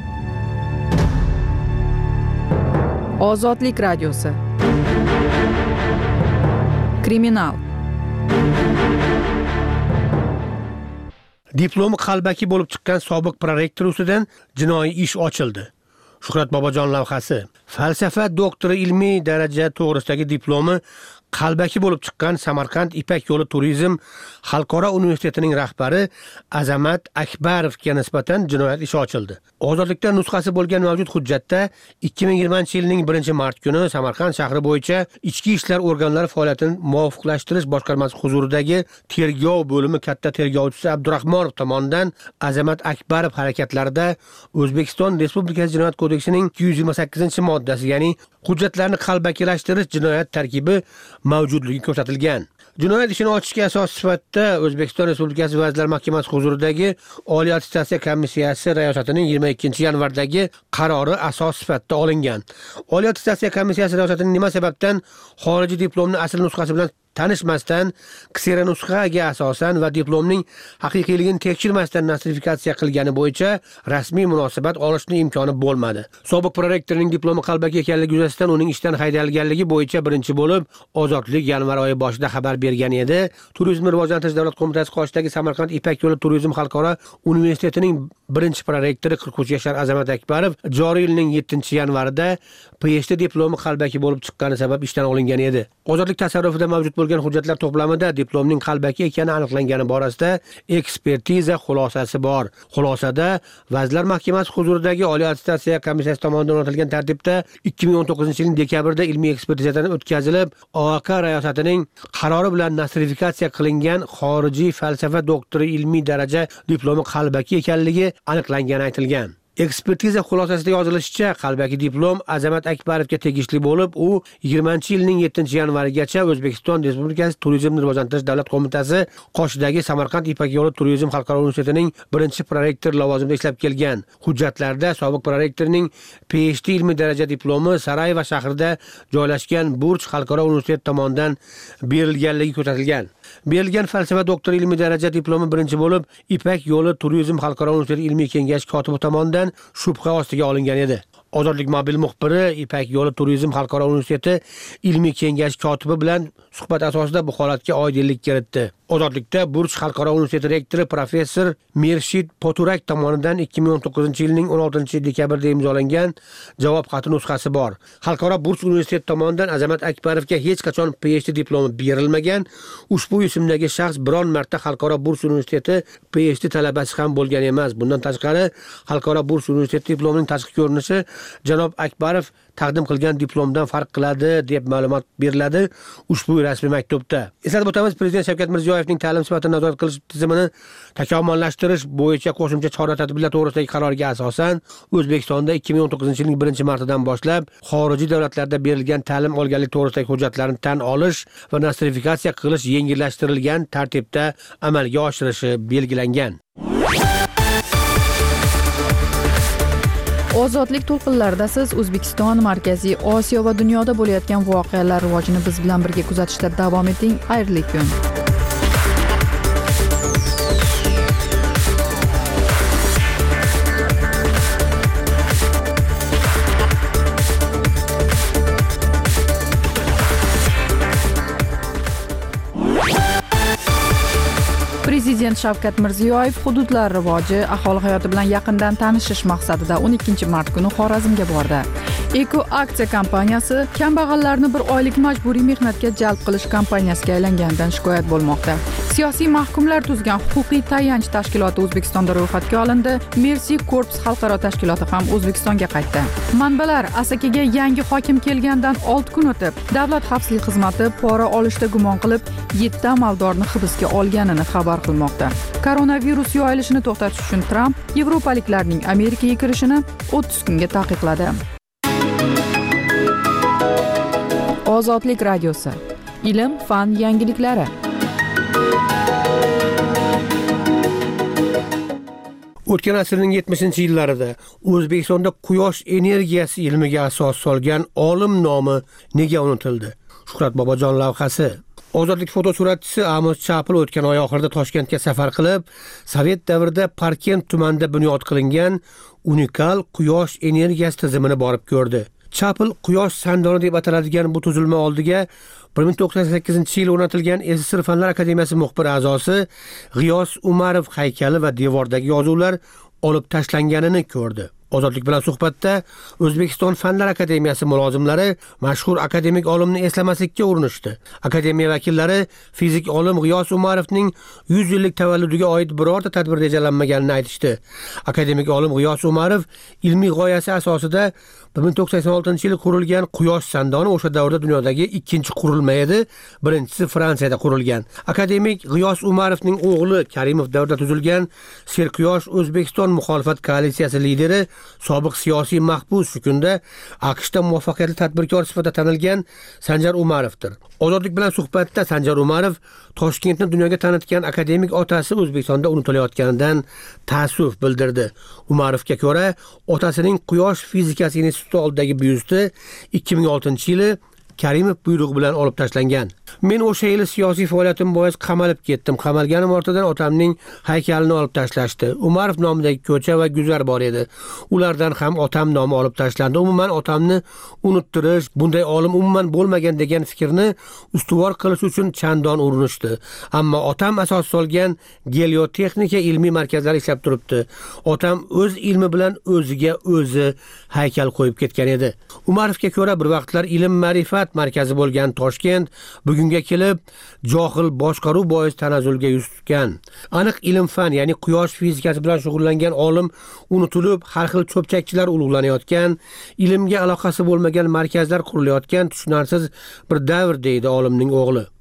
Ozodlik radiosi. Kriminal. Diplomi qalbaki bo'lib chiqqan sobiq prorektor ustidan jinoiy ish ochildi. Shuhrat Bobojon lavhasi. Falsafa doktori ilmiy daraja to'g'risidagi diplomi qalbaki bo'lib chiqqan Samarqand Ipak yo'li turizm xalqaro universitetining rahbari Azamat Akbarovga nisbatan jinoyat ishi ochildi. Ozodlikda nusxasi bo'lgan mavjud hujjatda ikki ming yigirmanchi yilning birinchi mart kuni Samarqand shahri bo'yicha ichki ishlar organlari faoliyatini muvofiqlashtirish boshqarmasi huzuridagi tergov bo'limi katta tergovchisi Abdurahmonov tomonidan Azamat Akbarov harakatlarida O'zbekiston Respublikasi Jinoyat kodeksining ikki yuz yigirma sakkizinchi moddasi, ya'ni hujjatlarni qalbakilashtirish jinoyat tarkibi mavjudligi ko'rsatilgan. Jinoyat ishini ochishga asos sifatida O'zbekiston Respublikasi Vazirlar Mahkamasi huzuridagi Oliy attestatsiya komissiyasi rayosatining yigirma ikkinchi yanvardagi qarori asos sifatida olingan. Oliy attestatsiya komissiyasi rayosatining nima sababdan xorijiy diplomni asl nusxasi bilan tanishmasdan, ksera nusxaga asosan va diplomning haqiqiyligini tekshirmasdan nostrifikatsiya qilgani bo'yicha rasmiy munosabat olishning imkoni bo'lmadi. Sobiq prorektorning diplomi qalbaki ekanligi yuzasidan uning ishdan haydalganligi bo'yicha birinchi bo'lib Ozodlik yanvar oyi boshida xabar bergan edi. Turizmni rivojlantirish davlat qo'mitasi qoshidagi Samarqand Ipak yo'li turizm xalqaro universitetining birinchi prorektori qirq uch yashar Azamat Akbarov joriy yilning yettinchi yanvarida P H D diplomi qalbaki bo'lib chiqqani sabab ishdan olingan edi. Ozodlik tasarrufida mavjud bo'lgan hujjatlar to'plamida diplomning qalbaki ekani aniqlangani borasida ekspertiza xulosasi bor. Xulosada Vazirlar Mahkamasi huzuridagi Oliy attestatsiya komissiyasi tomonidan o'rnatilgan tartibda ikki ming o'n to'qqizinchi yilning dekabrida ilmiy ekspertizadan o'tkazilib, O A K rayosatining qarori bilan nostrifikatsiya qilingan xorijiy falsafa doktori ilmiy daraja diplomi qalbaki ekanligi aniqlangani aytilgan. Ekspertiza xulosasida yozilishicha, qalbaki diplom Azamat Akbarovga tegishli bo'lib, u yigirmanchi yilning yettinchi yanvarigacha O'zbekiston Respublikasi Turizmni rivojlantirish davlat qo'mitasi qoshidagi Samarqand Ipak yo'li turizm xalqaro universitetining birinchi prorektor lavozimida ishlab kelgan. Hujjatlarda sobiq prorektorning P H D ilmiy daraja diplomi Sarayevo shahrida joylashgan Burj xalqaro universitet tomonidan berilganligi ko'rsatilgan. Berilgan falsafa doktori ilmiy daraja diplomi birinchi bo'lib Ipak yo'li turizm xalqaro universiteti ilmiy kengash kotibi tomonidan shubha ostiga olingan edi. Ozodlik mobil muxbiri Ipak yo'li turizm xalqaro universiteti ilmiy kengash kotibi bilan suhbat asosida bu holatga oydinlik kiritdi. Ozodlikda Burj xalqaro universiteti rektori professor Mirshid Poturak tomonidan ikki ming o'n to'qqizinchi yilning o'n oltinchi dekabrda imzolangan javob xati nusxasi bor. Xalqaro Burj universiteti tomonidan Azamat Akbarovga hech qachon P H D diplomi berilmagan. Ushbu ismdagi shaxs biron marta Xalqaro Burj universiteti P H D talabasi ham bo'lgan emas. Bundan tashqari, Xalqaro Burj universiteti diplomining tashqi ko'rinishi janob Akbarov taqdim qilgan diplomdan farq qiladi deb ma'lumot beriladi ushbu rasmiy maktubda. Eslatib o'tamiz, Prezident Shavkat Mirziyoyevning ta'lim sifatini nazorat qilish tizimini takomillashtirish bo'yicha qo'shimcha chora-tadbirlar to'g'risidagi qaroriga asosan O'zbekistonda ikki ming o'n to'qqizinchi yilning birinchi martidan boshlab xorijiy davlatlarda berilgan ta'lim olganlik to'g'risidagi hujjatlarni tan olish va nostrifikatsiya qilish yengillashtirilgan tartibda amalga oshirishi belgilangan. Ozodlik to'lqinlarida siz O'zbekiston, Markaziy Osiyo va dunyoda bo'layotgan voqealar rivojini biz bilan birga kuzatishda davom eting. Xayrli kun. Prezident Shavkat Mirziyoyev hududlar rivoji, aholi hayoti bilan yaqindan tanishish maqsadida o'n ikkinchi mart kuni Xorazmga bordi. Eko aksiya kompaniyasi kambag'allarni bir oylik majburiy mehnatga jalb qilish kompaniyasiga aylanganidan shikoyat bo'lmoqda. Siyosiy mahkumlar tuzgan huquqiy tayanch tashkiloti O'zbekistonda ro'yxatga olindi. Mercy Corps xalqaro tashkiloti ham O'zbekistonga qaytdi. Manbalar Asakaga yangi hokim kelgandan olti kun o'tib, Davlat xavfsizlik xizmati pora olishda gumon qilib yetti amaldorni hibsga olganini xabar qilmoqda. Koronavirus yoyilishini to'xtatish uchun Tramp yevropaliklarning Amerikaga kirishini o'ttiz kunga taqiqladi. Ozodlik radiosi. Ilm, fan yangiliklari. O'tgan asrning yetmishinchi yillarida O'zbekistonda quyosh energiyasi ilmiga asos solgan olim nomi nega unutildi? Shuhrat Bobojon lavhasi. Ozodlik fotosuratchisi Amos Chapil o'tgan oy oxirida Toshkentga safar qilib, Sovet davrida Parkent tumanida bunyod qilingan unikal quyosh energiyasi tizimini borib ko'rdi. Chapil quyosh sandoni deb ataladigan bu tuzilma oldiga bir ming to'qson sakkizinchi yil o'rnatilgan S S R Fanlar akademiyasi muxbir a'zosi G'iyos Umarov haykali va devordagi yozuvlar olib tashlanganini ko'rdi. Ozodlik bilan suhbatda O'zbekiston Fanlar akademiyasi mulozimlari mashhur akademik olimni eslamaslikka urinishdi. Akademiya vakillari fizik olim G'iyos Umarovning yuz yillik tavalludiga oid birorta tadbir rejalanmaganini aytishdi. Akademik olim G'iyos Umarov ilmiy g'oyasi asosida bir ming to'qson oltinchi yil qurilgan quyosh sandoni o'sha davrda dunyodagi ikkinchi qurilma edi. Birinchisi Fransiyada qurilgan. Akademik G'iyos Umarovning o'g'li Karimov davrida tuzilgan Serquyosh O'zbekiston muxolifat koalitsiyasi lideri, sobiq siyosiy mahbus shu kunda AQShda muvaffaqiyatli tadbirkor sifatida tanilgan Sanjar Umarovdir. Ozodlik bilan suhbatda Sanjar Umarov Toshkentni dunyoga tanitgan akademik otasi O'zbekistonda unutilayotganidan ta'assuf bildirdi. Umarovga ko'ra, otasining quyosh fizikasi instituti oldidagi byusti ikki ming oltinchi yili Karimov buyrug'i bilan olib tashlangan. Men o'sha yili siyosiy faoliyatim bois qamalib ketdim. Qamalganim ortidan otamning haykalini olib tashlashdi. Umarov nomidagi ko'cha va guzar bor edi. Ulardan ham otam nomi olib tashlandi. Umuman otamni unuttirish, bunday olim umuman bo'lmagan degan fikrni ustuvor qilish uchun chandon urinishdi. Ammo otam asos solgan geolotexnika ilmiy markazlari ishlab turibdi. Otam o'z ilmi bilan o'ziga o'zi haykal qo'yib ketgan edi. Umarovga ko'ra bir vaqtlar ilm ma'rifat markazi bo'lgan Toshkent bugunga kelib johil boshqaruv bois tanazzulga yuz tutgan. Aniq ilm fan, ya'ni quyosh fizikasi bilan shug'ullangan olim unutilib, har xil cho'pchakchilar ulug'lanayotgan, ilmga aloqasi bo'lmagan markazlar qurilayotgan tushunarsiz bir davr deydi olimning o'g'li.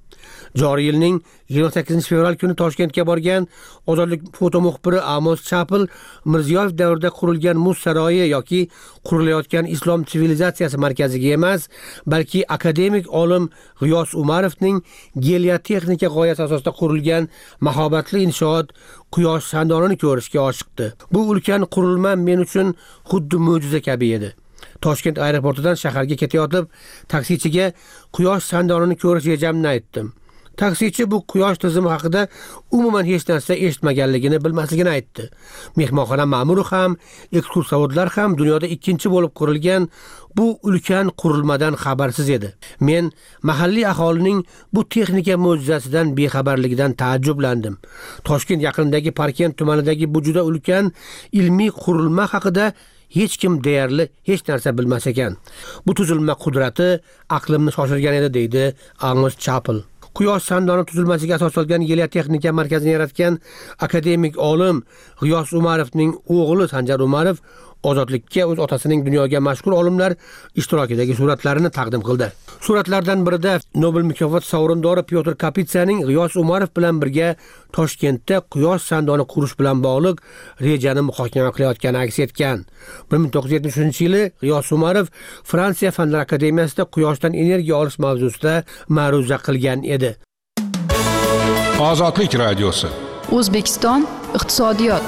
Joriy yilning yigirma sakkizinchi fevral kuni Toshkentga borgan Ozodlik foto muxbiri Amos Chapel Mirziyoyev davrida qurilgan muz saroyi yoki qurilayotgan islom sivilizatsiyasi markaziga emas, balki akademik olim G'iyos Umarovning geliotexnika g'oyasi asosida qurilgan mahobatli inshoot Quyosh sandonini ko'rishga oshiqdi. Bu ulkan qurilma men uchun xuddi mo'jiza kabi edi. Toshkent aeroportidan shaharga ketayotib, taksichiga Quyosh sandonini ko'rish rejamni aytdim. Taksichi bu quyosh tizimi haqida umuman hech narsa eshitmaganligini, bilmasligini aytdi. Mehmonxona ma'muri ham, ekskursiovodlar ham dunyoda ikkinchi bo'lib qurilgan bu ulkan qurilmadan xabarsiz edi. Men mahalliy aholining bu texnika mo'jizasidan bexabarligidan taajjublandim. Toshkent yaqinidagi Parkent tumanidagi bu juda ulkan ilmiy qurilma haqida hech kim deyarli hech narsa bilmas ekan. Bu tuzilma qudrati aqlimni shoshirgan edi, deydi Amos Chapel. Quyosh sandoni tuzilmasiga asoslangan geliotexnika markazini yaratgan akademik olim G'iyos Umarovning o'g'li Sanjar Umarov Ozodlikka o'z otasining dunyoga mashhur olimlar ishtirokidagi suratlarini taqdim qildi. Suratlardan birida Nobel mukofot sovrindori Pyotr Kapitsaning G'iyos Umarov bilan birga Toshkentda quyosh sandoni qurish bilan bog'liq rejani muhokama qilayotgani aks etgan. bir ming to'qqiz yuz yetmish uchinchi yili G'iyos Umarov Fransiya Fanlar akademiyasida quyoshdan energiya olish mavzusida ma'ruza qilgan edi. Ozodlik radiosi. O'zbekiston iqtisodiyot.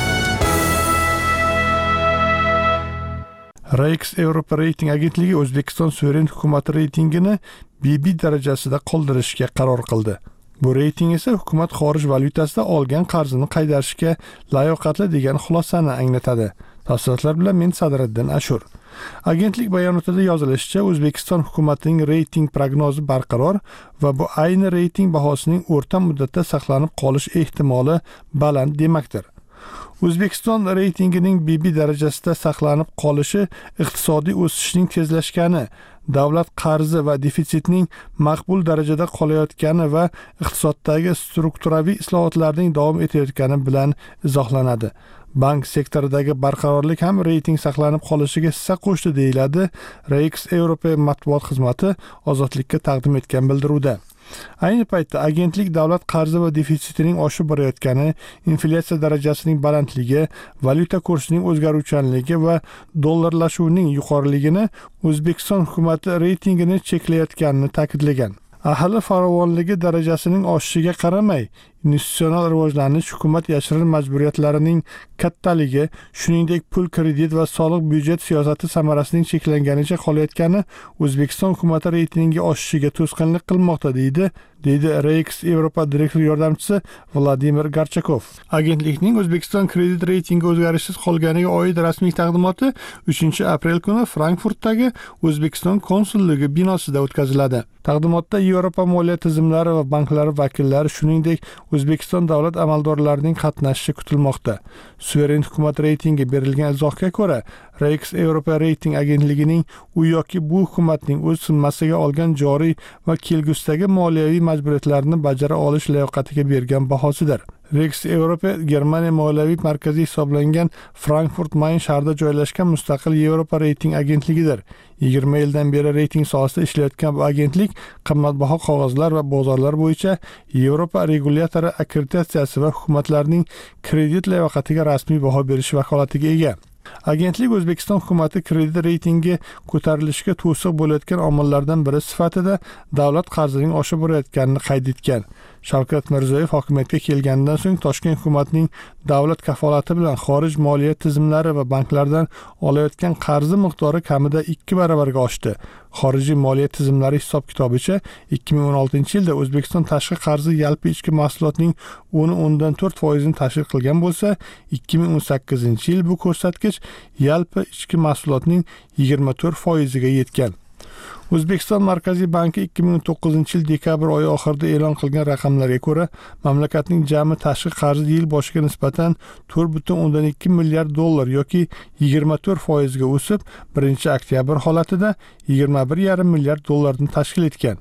Rex Europa reyting agentligi O'zbekiston suveren hukumati reytingini B B darajasida qoldirishga qaror qildi. Bu reyting esa hukumat xorij valyutasida olgan qarzini qaytarishga layoqatli degan xulosani anglatadi. Tafsilotlar bilan men Sadriddin Ashur. Agentlik bayonotida yozilishicha, O'zbekiston hukumatining reyting prognozi barqaror va bu ayni reyting bahosining o'rta muddatda saqlanib qolish ehtimoli baland demakdir. O'zbekiston reytingining B B darajasida saqlanib qolishi iqtisodiy o'sishning tezlashgani, davlat qarzi va defitsitning maqbul darajada qolayotgani va iqtisoddagi strukturaviy islohotlarning davom etayotgani bilan izohlanadi. Bank sektoridagi barqarorlik ham reyting saqlanib qolishiga hissa qo'shdi, deyiladi Rex Europa matbuot xizmati Ozodlikka taqdim etgan bildiruvda. Ayni paytda agentlik davlat qarzi va defitsitining oshib borayotgani, inflyatsiya darajasining balandligi, valyuta kursining o'zgaruvchanligi va dollarlashuvining yuqoriligini O'zbekiston hukumati reytingini cheklayotganini ta'kidlagan. Aholi farovonligi darajasining oshishiga qaramay, investitsion rivojlanish hukumat yashirin majburiyatlarining kattaligi, shuningdek pul kredit va soliq byudjet siyosati samarasining cheklanganicha qolayotgani O'zbekiston hukumati reytingi oshishiga to'sqinlik qilmoqda, deydi deydi Rex Europa direktor yordamchisi Vladimir Garchakov. Agentlikning O'zbekiston kredit reytingi o'zgarishsiz qolganiga oid rasmiy taqdimoti uchinchi aprel kuni Frankfurtdagi O'zbekiston konsulligi binosida o'tkaziladi. Taqdimotda Yevropa moliya tizimlari va banklari vakillari, shuningdek O'zbekiston davlat amaldorlarining qatnashishi kutilmoqda. Suveren hukumat reytingi berilgan izohga ko'ra, Rex Europa reyting agentligining u yoki bu hukumatning o'z zimmasiga olgan joriy va kelgusidagi moliyaviy majburiyatlarini bajara olish layoqatiga bergan bahosidir. Rex Europa Germaniya moliyaviy markazi hisoblangan Frankfurt Main shahrida joylashgan mustaqil Yevropa reyting agentligidir. yigirma yildan beri reyting sohasida ishlayotgan bu agentlik qimmatbaho qog'ozlar va bozorlar bo'yicha Yevropa regulyatori akkreditatsiyasi va hukumatlarning kredit layoqatiga rasmiy baho berish vakolatiga ega. Agentlik O'zbekiston hukumati kredit reytingi ko'tarilishiga to'siq bo'layotgan omillardan biri sifatida davlat qarzining oshib borayotganini qayd etgan. Shavkat Mirziyoyev hokimiyatga kelganidan so'ng Toshkent hukumatining davlat kafolati bilan xorij moliya tizimlari va banklardan olayotgan qarzi miqdori kamida ikki baravarga oshdi. Xorijiy moliya tizimlari hisob-kitobicha ikki ming o'n oltinchi yilda O'zbekiston tashqi qarzi yalpi ichki mahsulotning o'n o'ndan to'rt foizini tashkil qilgan bo'lsa, ikki ming o'n sakkizinchi yil bu ko'rsatkich yalpi ichki mahsulotning yigirma to'rt foiziga yetgan. O'zbekiston Markaziy banki ikki ming o'n to'qqizinchi yil dekabr oyi oxirida e'lon qilgan raqamlarga ko'ra, mamlakatning jami tashqi qarzi yil boshiga nisbatan to'rt butun o'ndan ikki milliard dollar yoki yigirma to'rt foizga o'sib, birinchi oktyabr holatida yigirma bir yarim milliard dollarni tashkil etgan.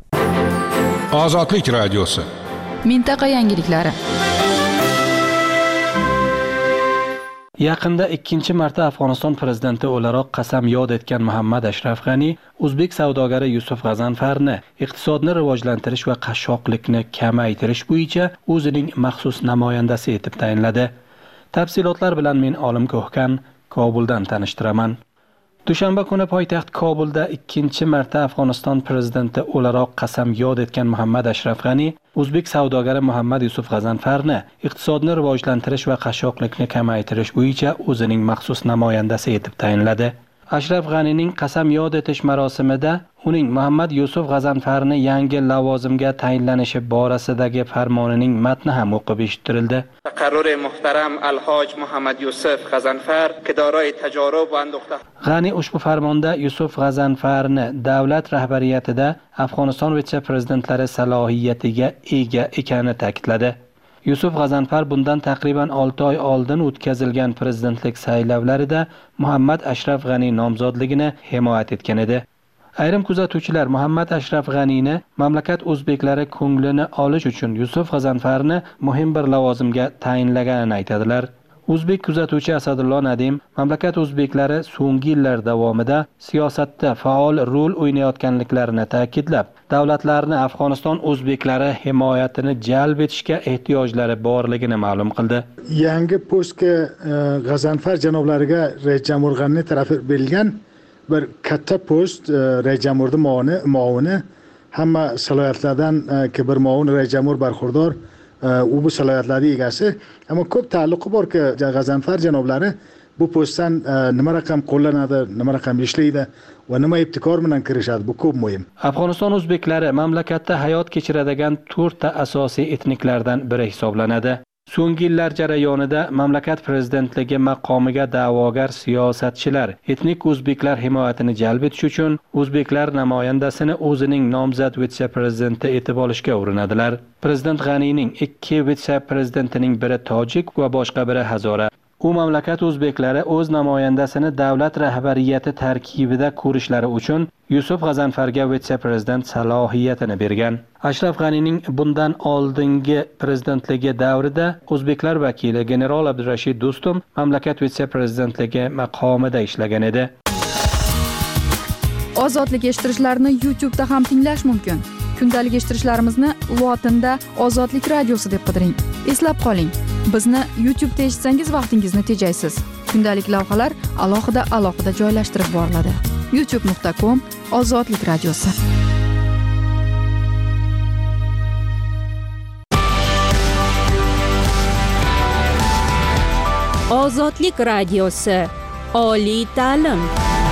Ozodlik radiosi. Mintaqa yangiliklari. Yaqinda ikkinchi marta Afg'oniston prezidenti o'laroq qasam yod etgan Muhammad Ashraf G'ani o'zbek savdogari Yusuf G'azanfarni iqtisodni rivojlantirish va qashshoqlikni kamaytirish bo'yicha o'zining maxsus namoyandasi etib tayinladi. Tafsilotlar bilan men Olim Ko'hkan Kobuldan tanishtiraman. Dushanba kuni poytaxt Kobulda ikkinchi marta Afg'oniston prezidenti o'laroq qasam yod etgan Muhammad Ashraf G'ani o'zbek savdogari Muhammad Yusuf G'azanfarni iqtisodni rivojlantirish va qashshoqlikni kamaytirish bo'yicha o'zining maxsus namoyandasi etib tayinladi. Ashraf G'anining qasam yod etish marosimida uning Muhammad Yusuf G'azanfarni yangi lavozimga tayinlanishi borasidagi farmonining matni ham o'qib eshittirildi. تقرر محترم الحاج محمد یوسف غزنفر که دارای تجارب و اندوخته G'ani ushbu farmonda Yusuf G'azanfarni davlat rahbariyatida Afg'oniston vitse-prezidentlari salohiyatiga ega ekani ta'kidladi. Yusuf G'azanfar bundan taqriban olti oy oldin o'tkazilgan prezidentlik saylovlarida Muhammad Ashraf G'ani nomzodligini himoya etgan edi. Ayrim kuzatuvchilar Muhammad Ashraf G'anini mamlakat o'zbeklari ko'nglini olish uchun Yusuf G'azanfarni muhim bir lavozimga tayinlaganini aytadilar. O'zbek kuzatuvchi Asadullo Nadim mamlakat o'zbeklari so'nggi yillar davomida siyosatda faol rol o'ynayotganliklarini ta'kidlab, davlatlarni Afg'oniston o'zbeklari himoyatini jalb etishga ehtiyojlari borligini ma'lum qildi. Yangi postga G'azanfar janoblariga Rais Jamur G'ani tarafi berilgan bir katta post Rais Jamurning muavini, muavini hamma salohiyatlardan ki bir muavin Rais Jamur barxurdor, u bu salohiyatlarning egasi, ammo ko'p ta'alluqi borki G'azanfar janoblari bu postdan nima raqam qo'llanadi, nima raqam ishlaydi va nima ibtikor bilan kirishadi, bu ko'p muhim. Afg'oniston o'zbeklari mamlakatda hayot kechiradigan to'rtta asosiy etniklardan biri hisoblanadi. So'nggi yillar jarayonida mamlakat prezidentligi maqomiga da'vogar siyosatchilar etnik o'zbeklar himoyatini jalb etish uchun o'zbeklar namoyandasini o'zining nomzod vitse-prezidenti etib olishga urinadilar. Prezident G'anining ikki vitse-prezidentining biri tojik va boshqa biri hazora. U mamlakat o'zbeklari o'z namoyandasini davlat rahbariyati tarkibida ko'rishlari uchun Yusuf G'azanfarga vitse-prezident salohiyatini bergan. Ashraf G'anining bundan oldingi prezidentligi davrida o'zbeklar vakili general Abdurashid Do'stum mamlakat vitse-prezidentligi maqomida ishlagan edi. Ozodlik eshittirishlarni YouTube'da ham tinglash mumkin. Kundalik eshittirishlarimizni lotinda Ozodlik radiosi deb qidiring. Eslab qoling, bizni YouTube'da eshitsangiz vaqtingizni tejaysiz. Kundalik lavhalar alohida alohida joylashtirib boriladi. youtube nuqta com Ozodlik radiosi. Ozodlik radiosi. Oliy ta'lim.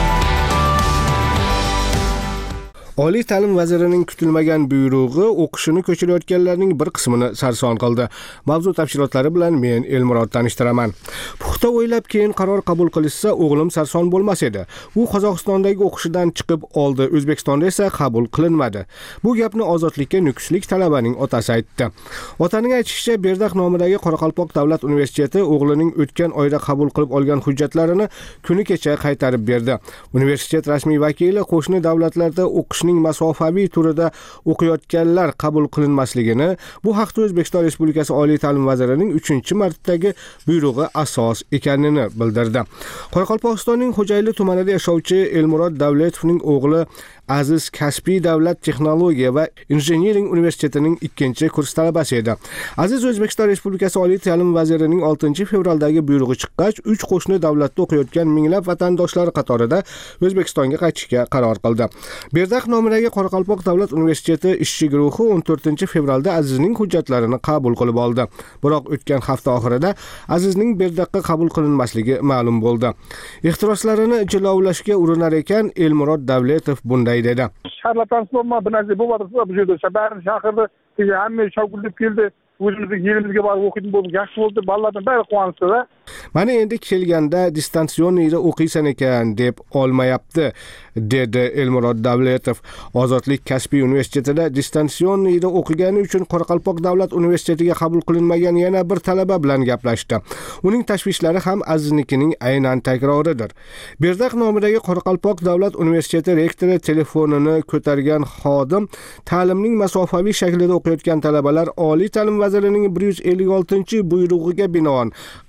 Oliy ta'lim vazirining kutilmagan buyrug'i o'qishini ko'chirayotganlarning bir qismini sarson qildi. Mavzu tafsilotlari bilan men Elmurod tanishtiraman. Puxta o'ylab keyin qaror qabul qilishsa, o'g'lim sarson bo'lmas edi. U Qozog'istondagi o'qishidan chiqib oldi, O'zbekistonda esa qabul qilinmadi. Bu gapni Ozodlikka nukuslik talabaning otasi aytdi. Otaning aytishicha, Berdax nomidagi Qoraqalpoq davlat universiteti o'g'lining o'tgan oyda qabul qilib olgan hujjatlarini kuni kecha qaytarib berdi. Universitet rasmiy vakili qo'shni davlatlarda o'qish masofaviy turida o'qiyotganlar qabul qilinmasligini, bu haqda O'zbekiston Respublikasi Oliy ta'lim vazirining uchinchi martadagi buyrug'i asos ekanini bildirdi. Qoraqalpog'istonning Xo'jayli tumanida yashovchi Elmurod Davletovning o'g'li Aziz Kasbiy davlat texnologiya va injiniring universitetining ikkinchi kurs talabasi edi. Aziz O'zbekiston Respublikasi Oliy ta'lim vazirining oltinchi fevraldagi buyrug'i chiqqach, uch qo'shni davlatda o'qiyotgan minglab vatandoshlari qatorida O'zbekistonga qaytishga qaror qildi. Berdax nomidagi Qoraqalpoq davlat universiteti ishchi guruhi o'n to'rtinchi fevralda Azizning hujjatlarini qabul qilib oldi. Biroq o'tgan hafta oxirida Azizning Berdaxga qabul qilinmasligi ma'lum bo'ldi. Ehtiroslarini jilovlashga urinar ekan Elmurod Davletov bunday dedi. Şarlatanlama bir narsa bo'ladi, bu yerda shaharni chaqirdi, hamma shogird keldi. O'zimizning yerimizga borib o'qiydi bo'ldi, yaxshi bo'ldi, bolalardan bari quvonishdi-da. Mana endi kelganda distansioniyda o'qiysan ekan deb olmayapti, dedi Elmurod Davletov. Ozodlik kasbiy universitetida distansioniyda o'qigani uchun Qoraqalpoq davlat universitetiga qabul qilinmagan yana bir talaba bilan gaplashdi. Uning tashvishlari ham Aziznikining aynan takroridir. Berdax nomidagi Qoraqalpoq davlat universiteti rektori telefonini ko'targan xodim ta'limning masofaviy shaklida o'qiyotgan talabalar Oliy ta'lim vazirining bir yuz ellik oltinchi buyrug'iga binoan qabul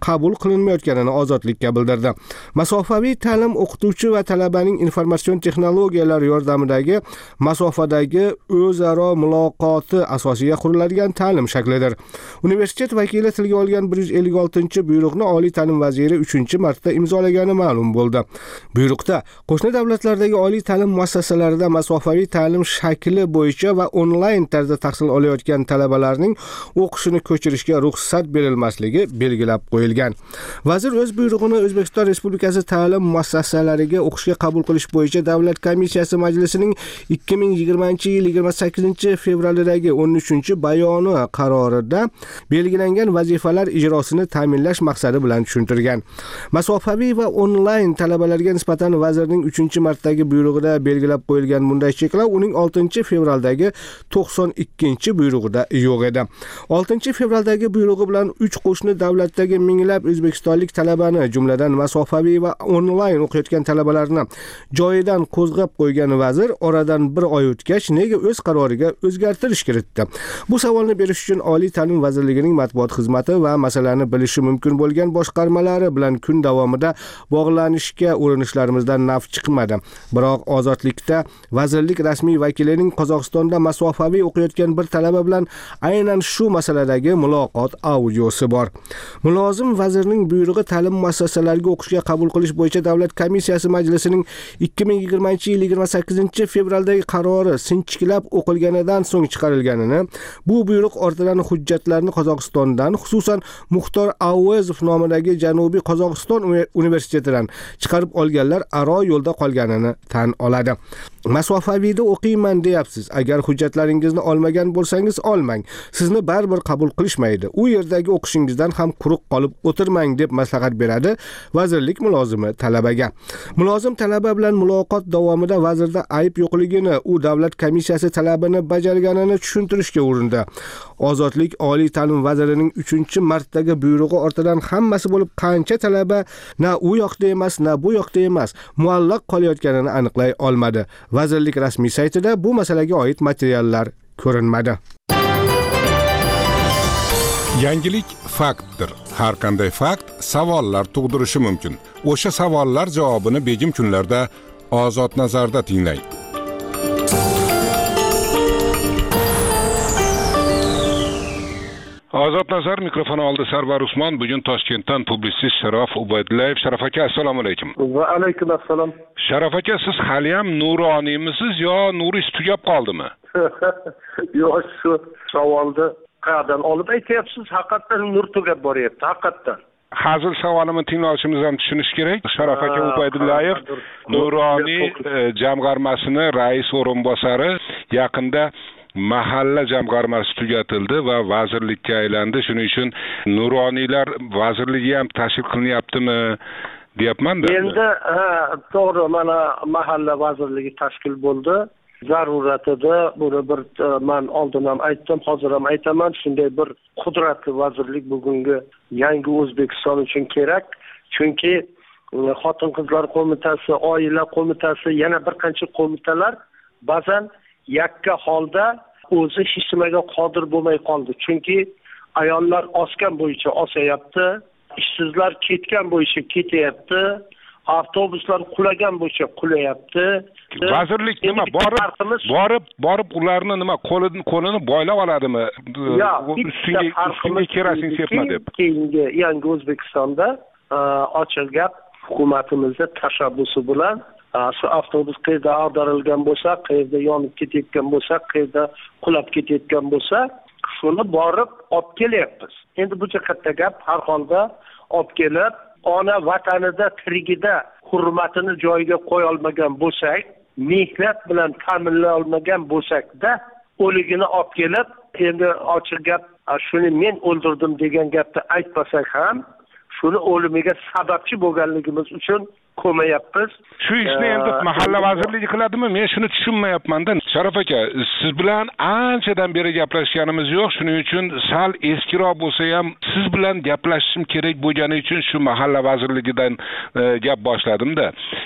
qilinmayotganini Ozodlikka bildirdi. Masofaviy ta'lim o'qituvchi va talabaning informatsion texnologiyalar yordamidagi masofadagi o'zaro muloqoti asosiga quriladigan ta'lim shaklidir. Universitet vakili tilga olgan bir yuz ellik oltinchi buyruqni Oliy ta'lim vaziri uchinchi marta imzolagani ma'lum bo'ldi. Buyruqda qo'shni davlatlardagi oliy ta'lim muassasalarida masofaviy ta'lim shakli bo'yicha va onlayn tarzda tahsil olayotgan talabalarning o'qishini ko'chirishga ruxsat berilmasligi belgilab qo'yilgan. Vazir o'z buyrug'ini O'zbekiston Respublikasi ta'lim muassasalariga o'qishga qabul qilish bo'yicha Davlat komissiyasi majlisining ikki ming yigirmanchi yil yigirma sakkizinchi fevraldagi o'n uchinchi bayoni qarorida belgilangan vazifalar ijrosini ta'minlash maqsadi bilan tushuntirgan. Masofaviy va onlayn talabalarga nisbatan vazirning uchinchi martadagi buyrug'ida belgilab qo'yilgan bunday cheklov uning oltinchi fevraldagi to'qson ikkinchi buyrug'ida yo'q edi. oltinchi fevraldagi buyrug'i bilan uch qo'shni davlatdagi minglab o'zbekistonlik talabani, jumladan masofaviy va onlayn o'qiyotgan talabalarni joyidan qo'zg'ab qo'ygan vazir oradan bir oy o'tgach nega o'z qaroriga o'zgartirish kiritdi? Bu savolni berish uchun Oliy ta'lim vazirligining matbuot xizmati va masalani bilishi mumkin bo'lgan boshqarmalari bilan kun davomida bog'lanishga urinishlarimizdan naf chiqmadi. Biroq Ozodlikda vazirlik rasmiy vakilining Qozog'istonda masofaviy o'qiyotgan bir talaba bilan aynan shu masaladagi muloqot audiosi bor. Mulozim vazirning buyrug'i ta'lim muassasalariga o'qishga qabul qilish bo'yicha Davlat komissiyasi majlisining ikki ming yigirmanchi yil yigirma sakkizinchi fevraldagi qarori sinchiklab o'qilganidan so'ng chiqarilganini, bu buyruq ortidan hujjatlarni Qozog'istondan, xususan Muxtor Avezov nomidagi Janubiy Qozog'iston universitetidan chiqarib olganlar aro yo'lda qolganini tan oladi. Masofaviyda o'qiyman deyapsiz. Agar hujjatlaringizni olmagan bo'lsangiz olmang. Sizni baribir qabul qilishmaydi. U yerdagi o'qishingizdan ham quruq qolib o'tirmang deb maslahat beradi vazirlik mulozimi talabaga. Mulozim talaba bilan muloqot davomida vazirda ayb yo'qligini, u davlat komissiyasi talabini bajarganini tushuntirishga urindi. Ozodlik Oliy ta'lim vazirining uchinchi martadagi buyrug'i ortidan hammasi bo'lib qancha talaba na u yoqda emas, na bu yoqda emas, muallaq qolayotganini aniqlay olmadi. Vazirlik rasmiy saytida bu masalaga oid materiallar ko'rinmadi. Yangilik faktdir. Har qanday fakt savollar tug'dirishi mumkin. O'sha savollar javobini begim kunlarda Ozod nazarda tinglang. Ozod nazar mikrofon oldi Sarvar Usmon. Bugun Toshkentdan publitsist Sharof Ubaydullayev. Sharof aka, assalomu alaykum. Va alaykum assalom. Sharof aka, siz hali ham nuroniyimisiz yo nuringiz tugab qoldimi? Yo'q, shu savolni qayerdan olib aytyapsiz? Haqiqatan nur tugab boryapti, haqiqatan. Hazil savolimni tinglovchimiz ham tushunish kerak. Sharof aka Ubaydullayev Nuroniy jamg'armasining rais o'rinbosari, yaqinda mahalla jamg'armasi tugatildi va vazirlikka aylandi. Shuning uchun nuroniylar vazirligi ham tashkil qilinyaptimi deyapman-da. Endi to'g'ri, mana mahalla vazirligi tashkil bo'ldi. Zaruratida buni bir men oldin ham aytdim, hozir ham aytaman, shunday bir qudratli vazirlik bugungi yangi O'zbekiston uchun kerak. Chunki xotin-qizlar qo'mitasi, oila qo'mitasi, yana bir qancha qo'mitalar ba'zan yakka holda o'zi hech nimaga qodir bo'lmay qoldi. Chunki ayollar osgan bo'yicha osayapti, ishsizlar ketgan bo'yicha ketyapti, avtobuslar qulagan bo'yicha qulayapti. Vazirlik nima borib borib borib ularni nima qo'lini qo'lini boylab oladimi? Ustiga kerosin sepma deb. Keyingi yangi O'zbekistonda ochiq gap hukumatimizning tashabbusi bilan shu avtobus qayerda ag'darilgan bo'lsa, qayerda yonib ketayotgan bo'lsa, qayerda qulab ketayotgan bo'lsa, shuni borib olib kelyapmiz. Endi bu jihatda gap har holda olib kelib, ona vatanida tirigida hurmatini joyiga qo'ya olmagan bo'lsak, mehnat bilan ta'minlay olmagan bo'lsak-da, o'ligini olib kelib, endi ochiq gap, shuni men o'ldirdim degan gapni aytmasak ham, shuni o'limiga sababchi bo'lganligimiz uchun ko'mayapmiz. Shu ishni endi mahalla vazirligi qiladimi? Men shuni tushunmayapman-da. Sharof aka, siz bilan anchadan beri gaplashganimiz yo'q. Shuning uchun sal eskiroq bo'lsa ham siz bilan gaplashishim kerak bo'lgani uchun shu mahalla vazirligidan e, gap boshladim-da.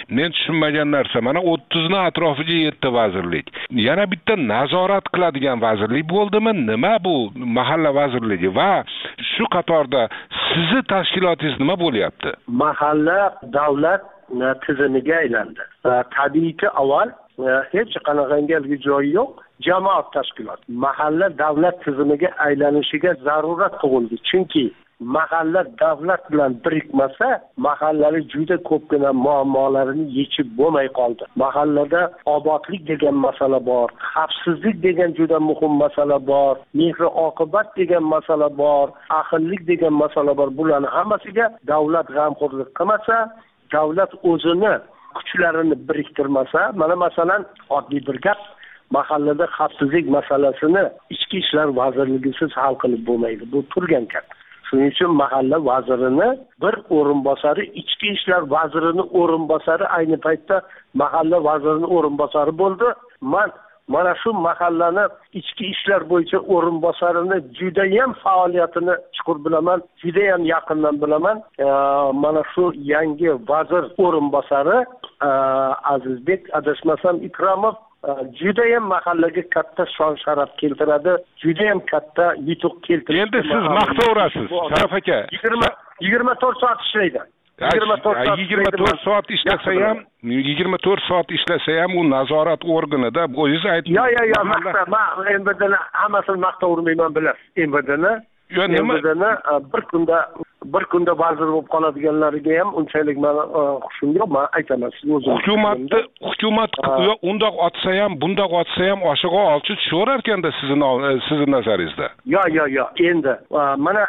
Men tushunmagan narsa, mana o'ttizning atrofiga yetdi vazirlik. Yana bitta nazorat qiladigan vazirlik bo'ldimi? Nima bu mahalla vazirligi va shu qatorda sizni tashkilotingiz nima bo'lyapti? Mahalla davlat tizimiga aylandi. Tabiiyki avval hech qanaqangi joyi yo'q, jamoat tashkiloti. Mahalla davlat tizimiga aylanishiga zarurat tug'ildi. Chunki mahalla davlat bilan birikmasa, mahallalik juda ko'pgina muammolarini yechib bo'lmay qoldi. Mahallada obodlik degan masala bor, xavfsizlik degan juda muhim masala bor, mehr oqibat degan masala bor, ahillik degan masala bor. Bularning hammasiga davlat g'amxo'rlik qilmasa, davlat o'zini kuchlarini biriktirmasa, mana masalan oddiy bir gap, mahallada xavfsizlik masalasini ichki ishlar vazirligisiz hal qilib bo'lmaydi. Bu turgan gap. Shuning uchun mahalla vazirini bir o'rinbosari, ichki ishlar vazirining o'rinbosari ayni paytda mahalla vazirining o'rinbosari bo'ldi. Men mana shu mahallani ichki ishlar bo'yicha o'rinbosarini juda ham faoliyatini chuqur bilaman, juda ham yaqindan bilaman. E, mana shu yangi vazir o'rinbosari e, Azizbek adashmasam Ikromov juda ham mahallaga katta shon sharaf keltiradi, juda ham katta yutuq keltiradi. Endi siz maqtaverasiz, Sharaf aka. yigirma to'rt soat ishlaydi. yigirma to'rt soat ishlasa ham, yigirma to'rt soat ishlasa ham u nazorat organida o'zingiz aytdingiz. Yo, yo, yo, maqta, men M V D'ni hammasini maqtavermayman bilasiz. M V D'ni Yo, nima? M V D'ni bir kunda bir kunda vazir bo'lib qoladiganlariga ham unchalik meni xushim yo'q, men aytaman sizga o'zim. Hukumatni hukumat undoq otsa ham, bundoq otsa ham oshiga olchi tushaverar ekanda sizning sizning nazaringizda. Yo, yo, yo, endi mana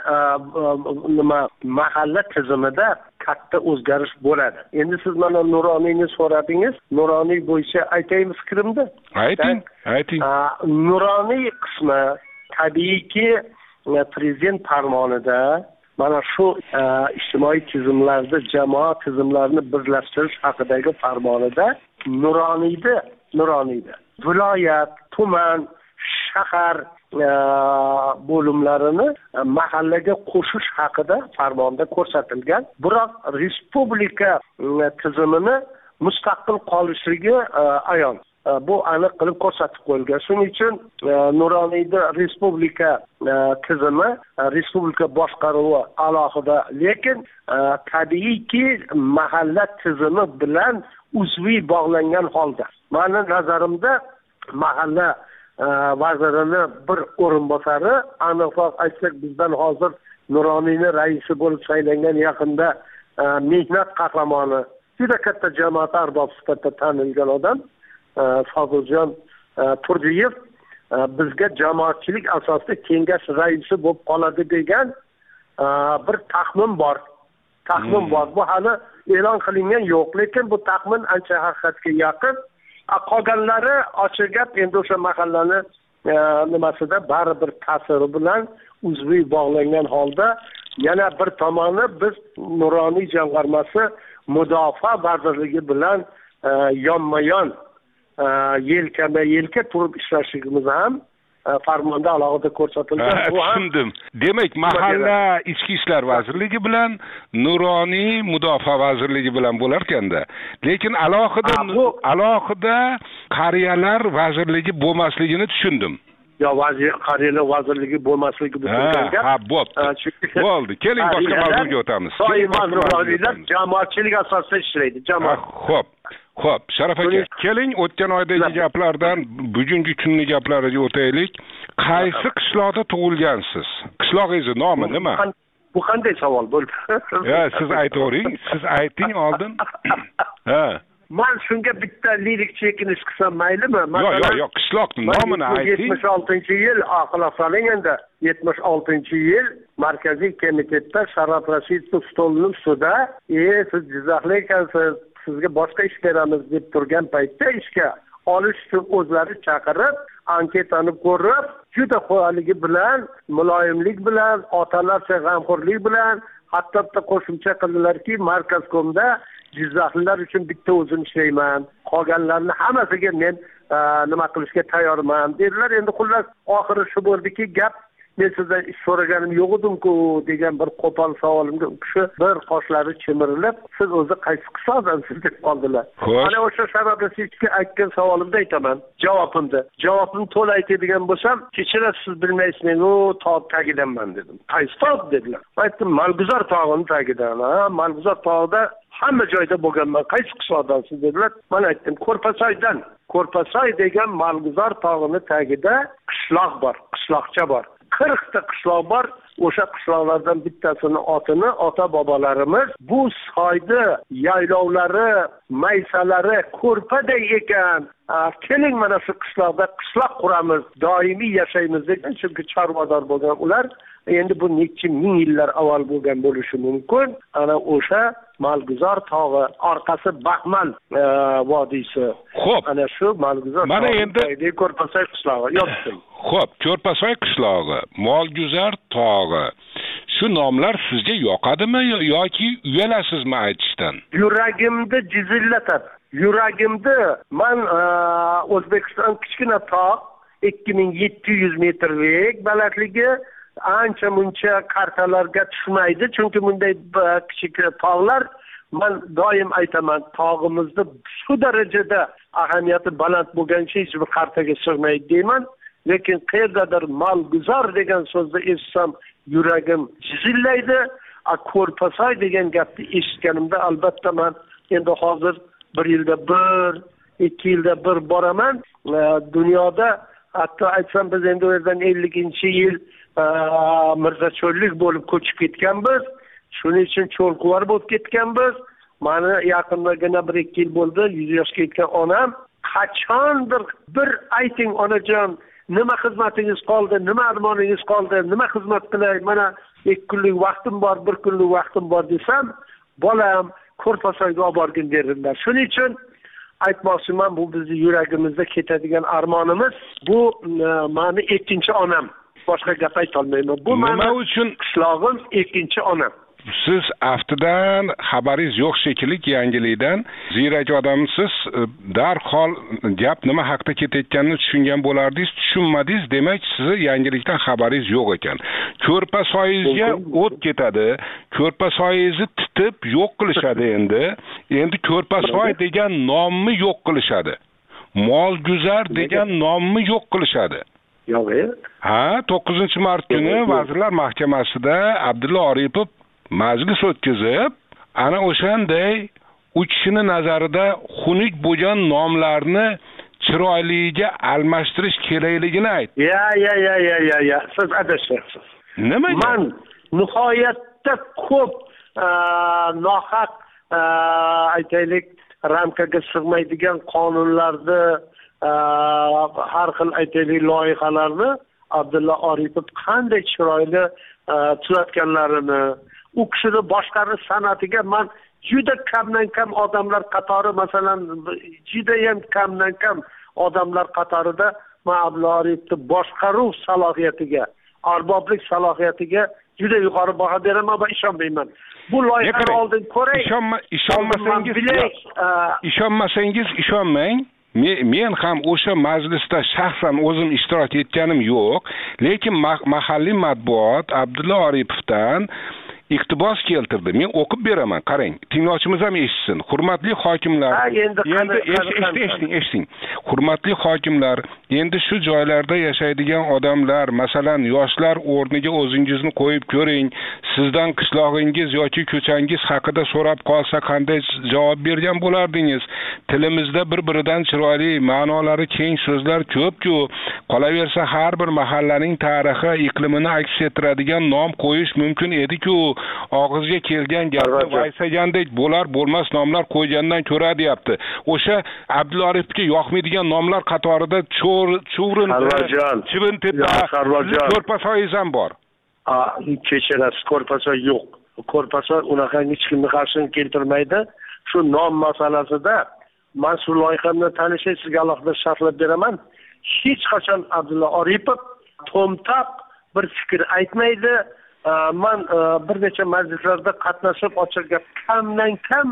nima mahalla tizimida katta o'zgarish bo'ladi. Endi siz mana Nuroniyni so'radingiz. Nuroniy bo'yicha aytaymi fikrimni? Ayting, ayting. Nuroniy qismi tabiiyki prezident farmonida mana shu ijtimoiy tizimlarda jamoat tizimlarini birlashtirish haqidagi farmonida Nuroniyda, Nuroniyda viloyat, tuman, shahar bo'limlarini mahallaga qo'shish haqida farmonda ko'rsatilgan. Biroq respublika tizimini mustaqil qolishligi ayon. Bu aniq qilib ko'rsatib qo'yilgan. Shuning uchun Nuroniyda respublika tizimi, respublika boshqaruvi alohida, lekin tabiiyki mahalla tizimi bilan uzviy bog'langan holda. Meni nazarimda mahalla vazirini bir o'rinbosari, aniqroq aytsak bizdan hozir Nuroniyni raisi bo'lib saylangan yaqinda mehnat qahramoni, juda katta jamoat arbob sifatida tanilgan odam Foziljon Turdiyev bizga jamoatchilik asosida kengash raisi bo'lib qoladi degan bir taxmin bor. Taxmin bor. Bu hali e'lon qilingan yo'q, lekin bu taxmin ancha haqiqatga yaqin. Qolganlari ochiq gap, endi o'sha mahallani nimasida baribir ta'siri bilan uzviy bog'langan holda. Yana bir tomoni biz Nuroniy jamg'armasi mudofaa vazirligi bilan yonma-yon yelkama yelka turib ishlashimiz ham farmonda alohida ko'rsatilgan. Tushundim. Demak, mahalla ichki ishlar vazirligi bilan Nuroniy mudofaa vazirligi bilan bo'lar ekanda. Lekin alohida alohida qariyalar vazirligi bo'lmasligini tushundim. Yo, vazir qariyalar vazirligi bo'lmasligi bu gap. Ha, bo'pti. Bo'ldi. Keling boshqa mavzuga o'tamiz. Doimo Nuroniylar jamoatchilik asosida ishlaydi. Jamoat. Xo'p. Xo'p, Sharaf aka, keling o'tgan oydagi gaplardan bugungi kunning gaplariga o'taylik. Qaysi qishloqda tug'ilgansiz? Qishlog'ingiz nomi nima? Bu qanday savol bo'ldi? Ya, siz aytavering, siz ayting oldin. Ha. Men shunga bitta lirik chekinish qilsam maylimi? Yo'q, yo'q, yo'q, qishloqning nomini ayting. yetmish oltinchi yil oxirlab soling endi. yetmish oltinchi yil Markaziy komitetda Sharaf Rashidov stolning ustida, "Ey, siz Jizzaxlik ekansiz, sizga boshqa ish beramiz" deb turgan paytda ishga olish uchun o'zlari chaqirib, anketani ko'rib, juda qo'yaligi bilan, muloyimlik bilan, otalarcha g'amxo'rlik bilan, hatto qo'shimcha qildilarki, Markazkomda Jizzaxlilar uchun bitta o'zim ishlayman, qolganlarni hammasiga men nima qilishga tayyorman dedilar. Endi xullas oxiri shu bo'ldiki, gap men sizdan ish so'raganim yo'q edim-ku degan bir qo'pol savolimga u kishi bir qoshlari chimirilib, siz o'zi qaysi qishloqdansiz deb qoldilar. Ana o'sha sababli sizga aytgan savolimda aytaman javobimda. Javobimni to'la aytadigan bo'lsam, kechirasiz, siz bilmaysiz, men u tog' tagidanman dedim. Qaysi tog' dedilar. Aytdim, Malguzor tog'ining tagidan. Ha, Malguzor tog'ida hamma joyda bo'lganman. Qaysi qishloqdansiz dedilar. Men aytdim, Ko'rpasoydan. Ko'rpasoy degan Malguzor tog'ini tagida qishloq bor, qishloqcha bor. qirq ta qishloq bor. O'sha qishloqlardan bittasini otini ota bobolarimiz bu soyda yaylovlari, maysalari ko'rpaday ekan. Keling mana shu qishloqda qishloq quramiz, doimiy yashaymiz degan, chunki chorvador bo'lgan ular. Endi bu necha ming yillar avval bo'lgan bo'lishi mumkin. Ana o'sha Malguzor tog'i, orqasi Baxmal vodiysi. Xo'p. Ana shu Malguzor mana endi Ko'rpasoy qishlog'i yotdi. Xo'p, Ko'rpasoy qishlog'i, Malguzor tog'i. Shu nomlar sizga yoqadimi yoki uyalasizmi aytishdan? Yuragimni jizillatadi. Yuragimda men O'zbekiston kichkina tog', ikki ming yetti yuz metrlik balandligi, ancha muncha kartalarga tushmaydi, chunki bunday kichik tog'lar, men doim aytaman, tog'imizda shu darajada ahamiyati baland bo'lgancha hech bir kartaga sig'maydi deyman. Lekin qayerdadir Malguzor degan so'zni eshitsam, yuragim jizillaydi. A Ko'rpasoy degan gapni eshitganimda albatta men endi hozir bir yilda bir, ikki yilda bir boraman. Dunyoda hatto aytsam biz endi u yerdan ellinchi yil mirzacho'llik bo'lib ko'chib ketganmiz. Shuning uchun cho'lquvar bo'lib ketganmiz. Meni yaqindagina bir ikki yil bo'ldi, yuz yoshga yetgan onam qachondir bir ayting onajon, nima xizmatingiz qoldi, nima armoningiz qoldi, nima xizmat qilay, mana ikki kunlik vaqtim bor, bir kunlik vaqtim bor desam, bolam Ko'rpasoyga olib borgin derdilar. Shuning uchun aytmoqchiman, bu bizning yuragimizda ketadigan armonimiz, bu meni ikkinchi onam. Boshqa gap ayta olmayman. Bu nima uchun qishlog'im ikkinchi onam. Siz aftidan xabaringiz yo'q shekilli yangilikdan, ziyrak odamsiz, darhol gap nima haqida ketayotganini tushungan bo'lardingiz, tushunmadingiz, demak sizni yangilikdan xabaringiz yo'q ekan. Ko'rpasoyingizga o't ketadi, Ko'rpasoyingizni titib yo'q qilishadi endi. Endi Ko'rpasoy degan nomni yo'q qilishadi. Malguzor degan nomni yo'q qilishadi. Yo'q. Ha, to'qqizinchi mart kuni Vazirlar Mahkamasida Abdulla Oripov majlis o'tkazib, ana o'shanday u kishini nazarida xunuk bo'lgan nomlarni chiroyliga almashtirish kerakligini aytdi. Ya, ya, ya, ya, ya, ya, siz adashyapsiz. Nimaga? Men nihoyatda ko'p nohaq aytaylik ramkaga sig'maydigan qonunlarni, har xil aytaylik loyihalarni Abdulla Oripov qanday chiroyli tuzatganlarini, u kishini boshqarish san'atiga men juda kamdan kam odamlar qatori, masalan, juda ham kamdan kam odamlar qatorida men Abdulla Oripovni boshqaruv salohiyatiga, arboblik salohiyatiga juda yuqori baho beraman va ishonmayman. Bu loyihani oldin ko'ray. Ishonmasangiz, ishonmasangiz ishonmang. Men ham o'sha majlisda shaxsan o'zim ishtirok etganim yo'q, lekin mahalliy matbuot Abdulla Oripovdan iqtibos keltirdi. Men o'qib beraman, qarang. Tinglovchimiz ham eshitsin. Hurmatli hokimlar, endi eshiting, eshiting. Hurmatli hokimlar, endi shu joylarda yashaydigan odamlar, masalan, yoshlar o'rniga o'zingizni qo'yib ko'ring. Sizdan qishlog'ingiz yoki ko'changiz haqida so'rab qolsa qanday javob bergan bo'lardingiz? Tilimizda bir-biridan chiroyli, ma'nolari keng so'zlar ko'p-ku. Qolaversa har bir mahallaning tarixi, iqlimini aks ettiradigan nom qo'yish mumkin edi-ku. Og'izga kelgan gapni vaysagandek bo'lar bo'lmas nomlar qo'ygandan ko'ra deyapti. O'sha Abdulla Oripovga yoqmaydigan nomlar qatorida cho'r, chuvrin, chivin-tepa, Ko'rpasoyingiz ham bor. Kechirasiz, Ko'rpasoy yo'q. Ko'rpasoy unaqa hech kimni qarshilik keltirmaydi. Shu nom masalasida men shu loyihamni tanishing, sizga alohida sharhlab beraman. Hech qachon Abdulla Oripov to'mtaq bir fikr aytmaydi. Men bir necha majlislarda qatnashib, ochiq gap kamdan kam men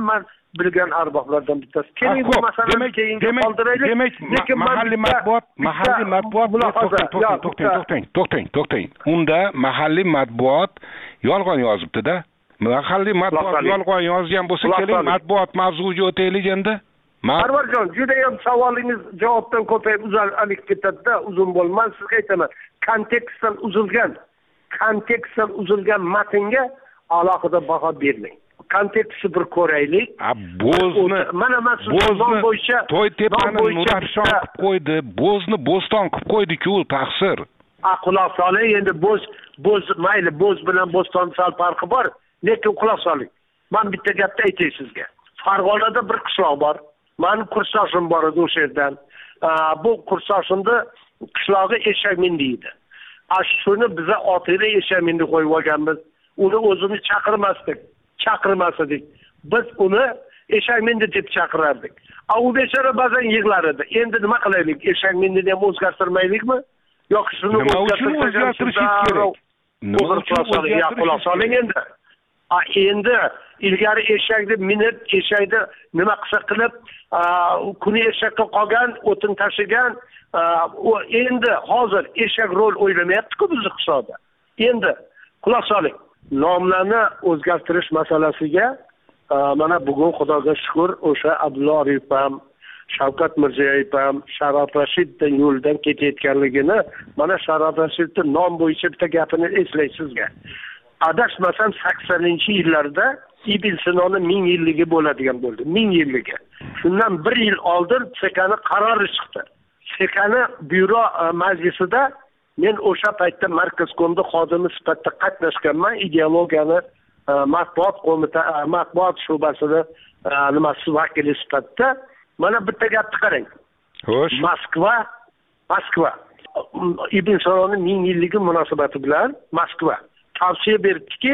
bilgan arboblardan bittasi. Keling bu masalani keyinga qoldiraylik. Demak, mahalliy matbuot, mahalliy matbuot to'xtang, to'xtang, to'xtang, to'xtang, to'xtang. Unda mahalliy matbuot yolg'on yozibdi-da. Mahalliy matbuot yolg'on yozgan bo'lsa, keling matbuot mavzuga o'taylik endi. Parvarjon, juda ham savolingiz javobdan ko'payib uzalib ketadi-da, uzun bo'lmas. Sizga aytaman, kontekstdan uzilgan, kontekstdan uzilgan matnga alohida baho bermang. Kontekstni bir ko'raylik. Bo'zni, mana men so'zim bo'yicha To'ytepani Nurafshon qilib qo'ydi, Bo'zni Bo'ston qilib qo'ydi-ku, taqsir. A quloq soling, endi Bo'z, Bo'z mayli, Bo'z bilan Bo'ston sal farqi bor, lekin quloq soling. Men bitta gapni aytay sizga. Farg'onada bir qishloq bor. Mening kursdoshim bor edi o'sha yerdan. Bu kursdoshimni qishlog'i Eshakmindi edi. A shuni biza otini Eshakmindi qo'yib olganmiz. Uni o'zini chaqirmasdik. Chaqirmasadik. Biz uni Eshakmindi deb chaqirardik. A u bechora ba'zan yig'lar edi. Endi nima qilaylik? Eshakmindini ham o'zgartirmaylikmi? Yo'q, shuni o'zgartirish kerak. Nima uchun o'zgartirish? Quloq soling endi. A endi ilgari eshakni minib, eshakni nima qilsa qilib, kuni eshakka qolgan, o'tin tashigan, endi hozir eshak rol o'ylamayapti-ku bizni qishloqda. Endi quloq soling. Nomlarni o'zgartirish masalasiga mana bugun Xudoga shukr o'sha Abdulla Aripov ham, Shavkat Mirziyoyev ham Sharof Rashidning yo'ldan ketayotganligini, mana Sharof Rashidning nom bo'yicha bitta gapini eslaysizga. Adashmasam saksoninchi yillarda Ibn Sinoni ming yilligi bo'ladigan bo'ldi. ming yilligi. Shundan bir yil oldin Sekani qarori chiqdi. Sekani byuro majlisida men o'sha paytda Markazkomda xodimi sifatida qatnashganman, ideologiyani matbuot qo'mita matbuot shubasida nimasi vakili sifatida. Mana bitta gapni qarang. Xo'sh. Moskva, Moskva Ibn Sinoni ming yilligi munosabati bilan Moskva tavsiya berdiki,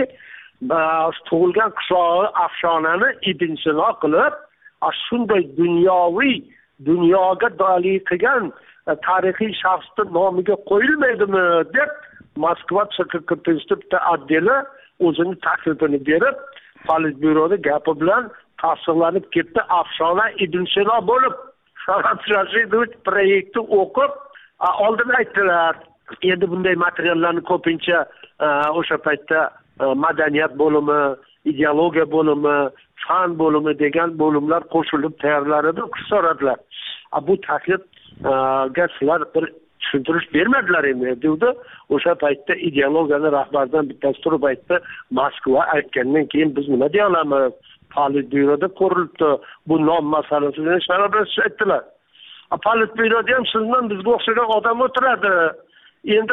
tug'ilgan qishlog'i Afshonani Ibn Sino qilib, shunday dunyoviy, dunyoga dalil qilgan tarixiy shaxsning nomiga qo'yilmaydimi deb Moskva Ch K K bitta otdeli o'zini taklifini berib, Politbyuroda gapi bilan tasdiqlanib ketdi. Afshona Ibn Sino bo'lib, Sharof Rashidovich proyektni o'qib, oldin aytdilar. Endi bunday materiallarni ko'pincha o'sha paytda madaniyat bo'limi, ideologiya bo'limi, fan bo'limi degan bo'limlar qo'shilib tayyorlar edi, so'radilar. Bu taklifga sizlar bir tushuntirish bermadilar endi dedi. O'sha paytda ideologiyani rahbaridan bittasi turib aytdi, Moskva aytgandan keyin biz nima deya olamiz? Politbyuroda ko'rilibdi. Bu nom masalasini Sharof Rashidov aytdilar. Politbyuroda ham sizdan bizga o'xshagan odam o'tiradi. Endi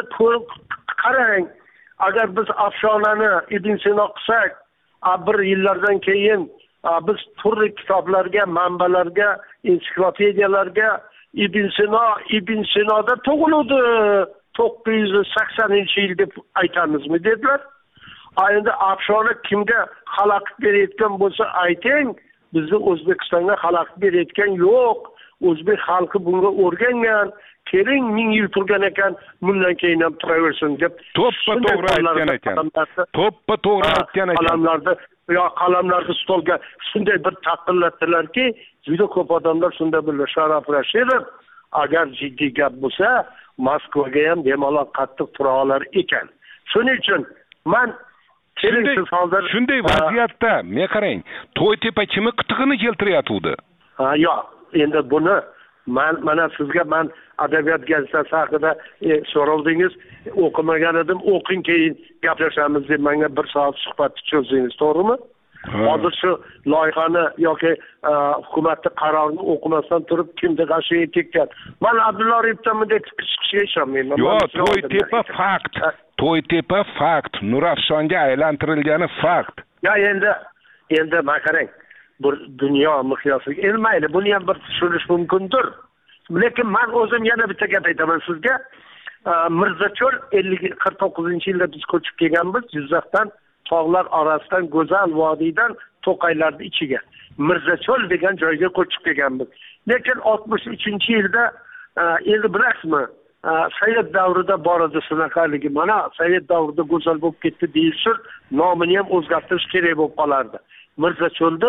qarang, agar biz Afshonani Ibn Sino qilsak, bir yillardan keyin biz turli kitoblarga, manbalarga, ensiklopediyalarga Ibn Sino, Ibn Sinoda tug'ildi to'qqiz yuz saksoninchi yil deb aytamizmi dedilar. Endi Afshona kimga xalaqit berayotgan bo'lsa ayting, bizni O'zbekistonga xalaqit berayotgan yo'q. O'zbek xalqi bunga o'rgangan, keling ming yil turgan ekan, bundan keyin ham turaversin deb to'ppa to'g'ri aytgan ekan. To'ppa to'g'ri aytgan ekan. Qalamlarda yo qalamlarni stolga shunday bir taqillatdilarki, juda ko'p odamlar shunda bildi. Sharof Rashidov agar jiddiy gap bo'lsa, Moskvaga ham bemalol qattiq tura olar ekan. Shuning uchun men shunday vaziyatda, men qarang, To'ytepa kimi qitig'ini keltiryapti. Ha, yo'q. Endi buni men mana sizga men adabiyot gazetasi haqida so'raldingiz, o'qimagan edim, o'qing keyin gaplashamiz deb menga bir soat suhbat cho'zdingiz, to'g'rimi? Hozir shu loyihani yoki hukumatning qarorini o'qimasdan turib kimda g'ashiga tekkan. Men Abdulla Aripovdan bunday chiqishga ishonmayman. Yo'q, To'ytepa fakt. To'ytepa fakt. Nurafshonga aylantirilgani fakt. Ya endi endi men qarang, bir dunyo miqyosiga endi mayli, buni ham bir tushunish mumkindir. Lekin men o'zim yana bitta gap aytaman sizga. Mirzacho'l ellik qirq to'qqizinchi yilda biz ko'chib kelganmiz Jizzaxdan, tog'lar orasidan, go'zal vodiydan To'qaylarning ichiga. Mirzacho'l degan joyga ko'chib kelganmiz. Lekin oltmish uchinchi yilda endi bilasizmi, Sovet davrida bor edi shunaqaligi. Mana Sovet davrida go'zal bo'lib ketdi deyilsa, nomini ham o'zgartirish kerak bo'lib qolardi. Mirzacho'lda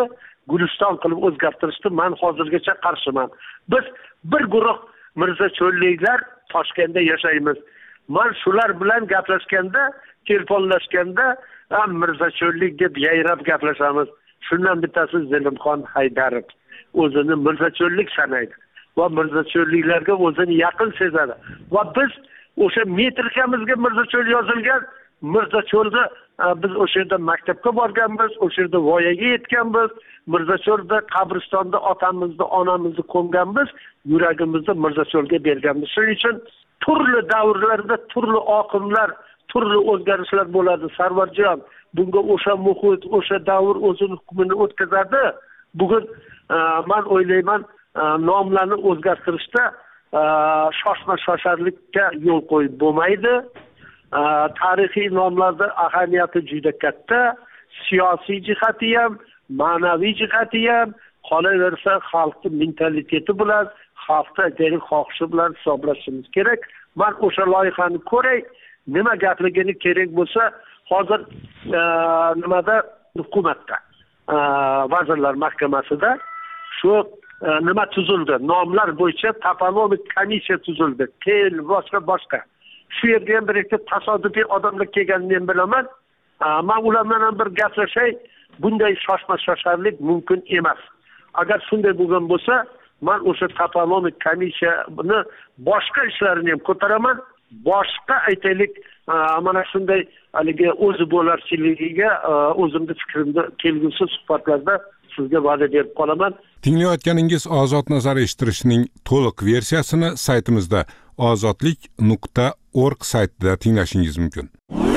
guliston qilib o'zgartirishni men hozirgacha qarshiman. Biz bir guruh mirzacho'lliklar Toshkentda yashaymiz. Men shular bilan gaplashganda, telefonlashganda ham mirzacho'llik deb yayrab gaplashamiz. Shundan bittasi Zilimxon Haydarov. O'zini mirzacho'llik sanaydi va mirzacho'lliklarga o'zini yaqin sezadi. Va biz o'sha metrikamizga mirzacho'l yozilgan Mirzacho'lda biz o'sha yerda maktabga borganmiz, o'sha yerda voyaga yetganmiz, Mirzacho'lda qabristonda otamizni, onamizni ko'mganmiz, yuragimizni Mirzacho'lga berganmiz. Shuning uchun turli davrlarda turli oqimlar, turli o'zgarishlar bo'ladi. Sarvarjon bunga o'sha muhit, o'sha davr o'zini hukmini o'tkazadi. Bugun men o'ylayman, nomlarni o'zgartirishda shoshma shosharlikka yo'l qo'yib bo'lmaydi. Tarixiy nomlarda ahamiyati juda katta, siyosiy jihati ham, ma'naviy jihati ham, qolaversa xalqning mentaliteti bilan, xalqning derin xohishi bilan hisoblashimiz kerak. Men o'sha loyihani ko'ray, nima gapligini kerak bo'lsa, hozir nimada hukumatda, vazirlar mahkamasida shu nima tuzildi? Nomlar bo'yicha toponomik komissiya tuzildi. Tel boshqa boshqa. Shu yerga ham bir ikki tasodifiy odamlar kelganini men bilaman. Men ular bilan bir gaplashay, bunday shoshma shosharlik mumkin emas. Agar shunday bo'lgan bo'lsa, men o'sha toponomik komissiyani boshqa ishlarini ham ko'taraman. Boshqa aytaylik, mana shunday haligi o'zi bo'larchiligiga o'zimni fikrimni kelgusi suhbatlarda sizga va'da berib qolaman. Tinglayotganingiz Ozod nazar eshittirishning to'liq versiyasini saytimizda ozodlik nuqta org saytida tinglashingiz mumkin.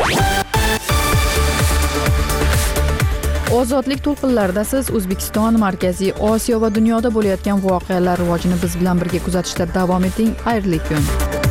Ozodlik to'lqinlarida siz O'zbekiston, Markaziy Osiyo va dunyoda bo'layotgan voqealar rivojini biz bilan birga kuzatishda davom eting. Xayrli kun.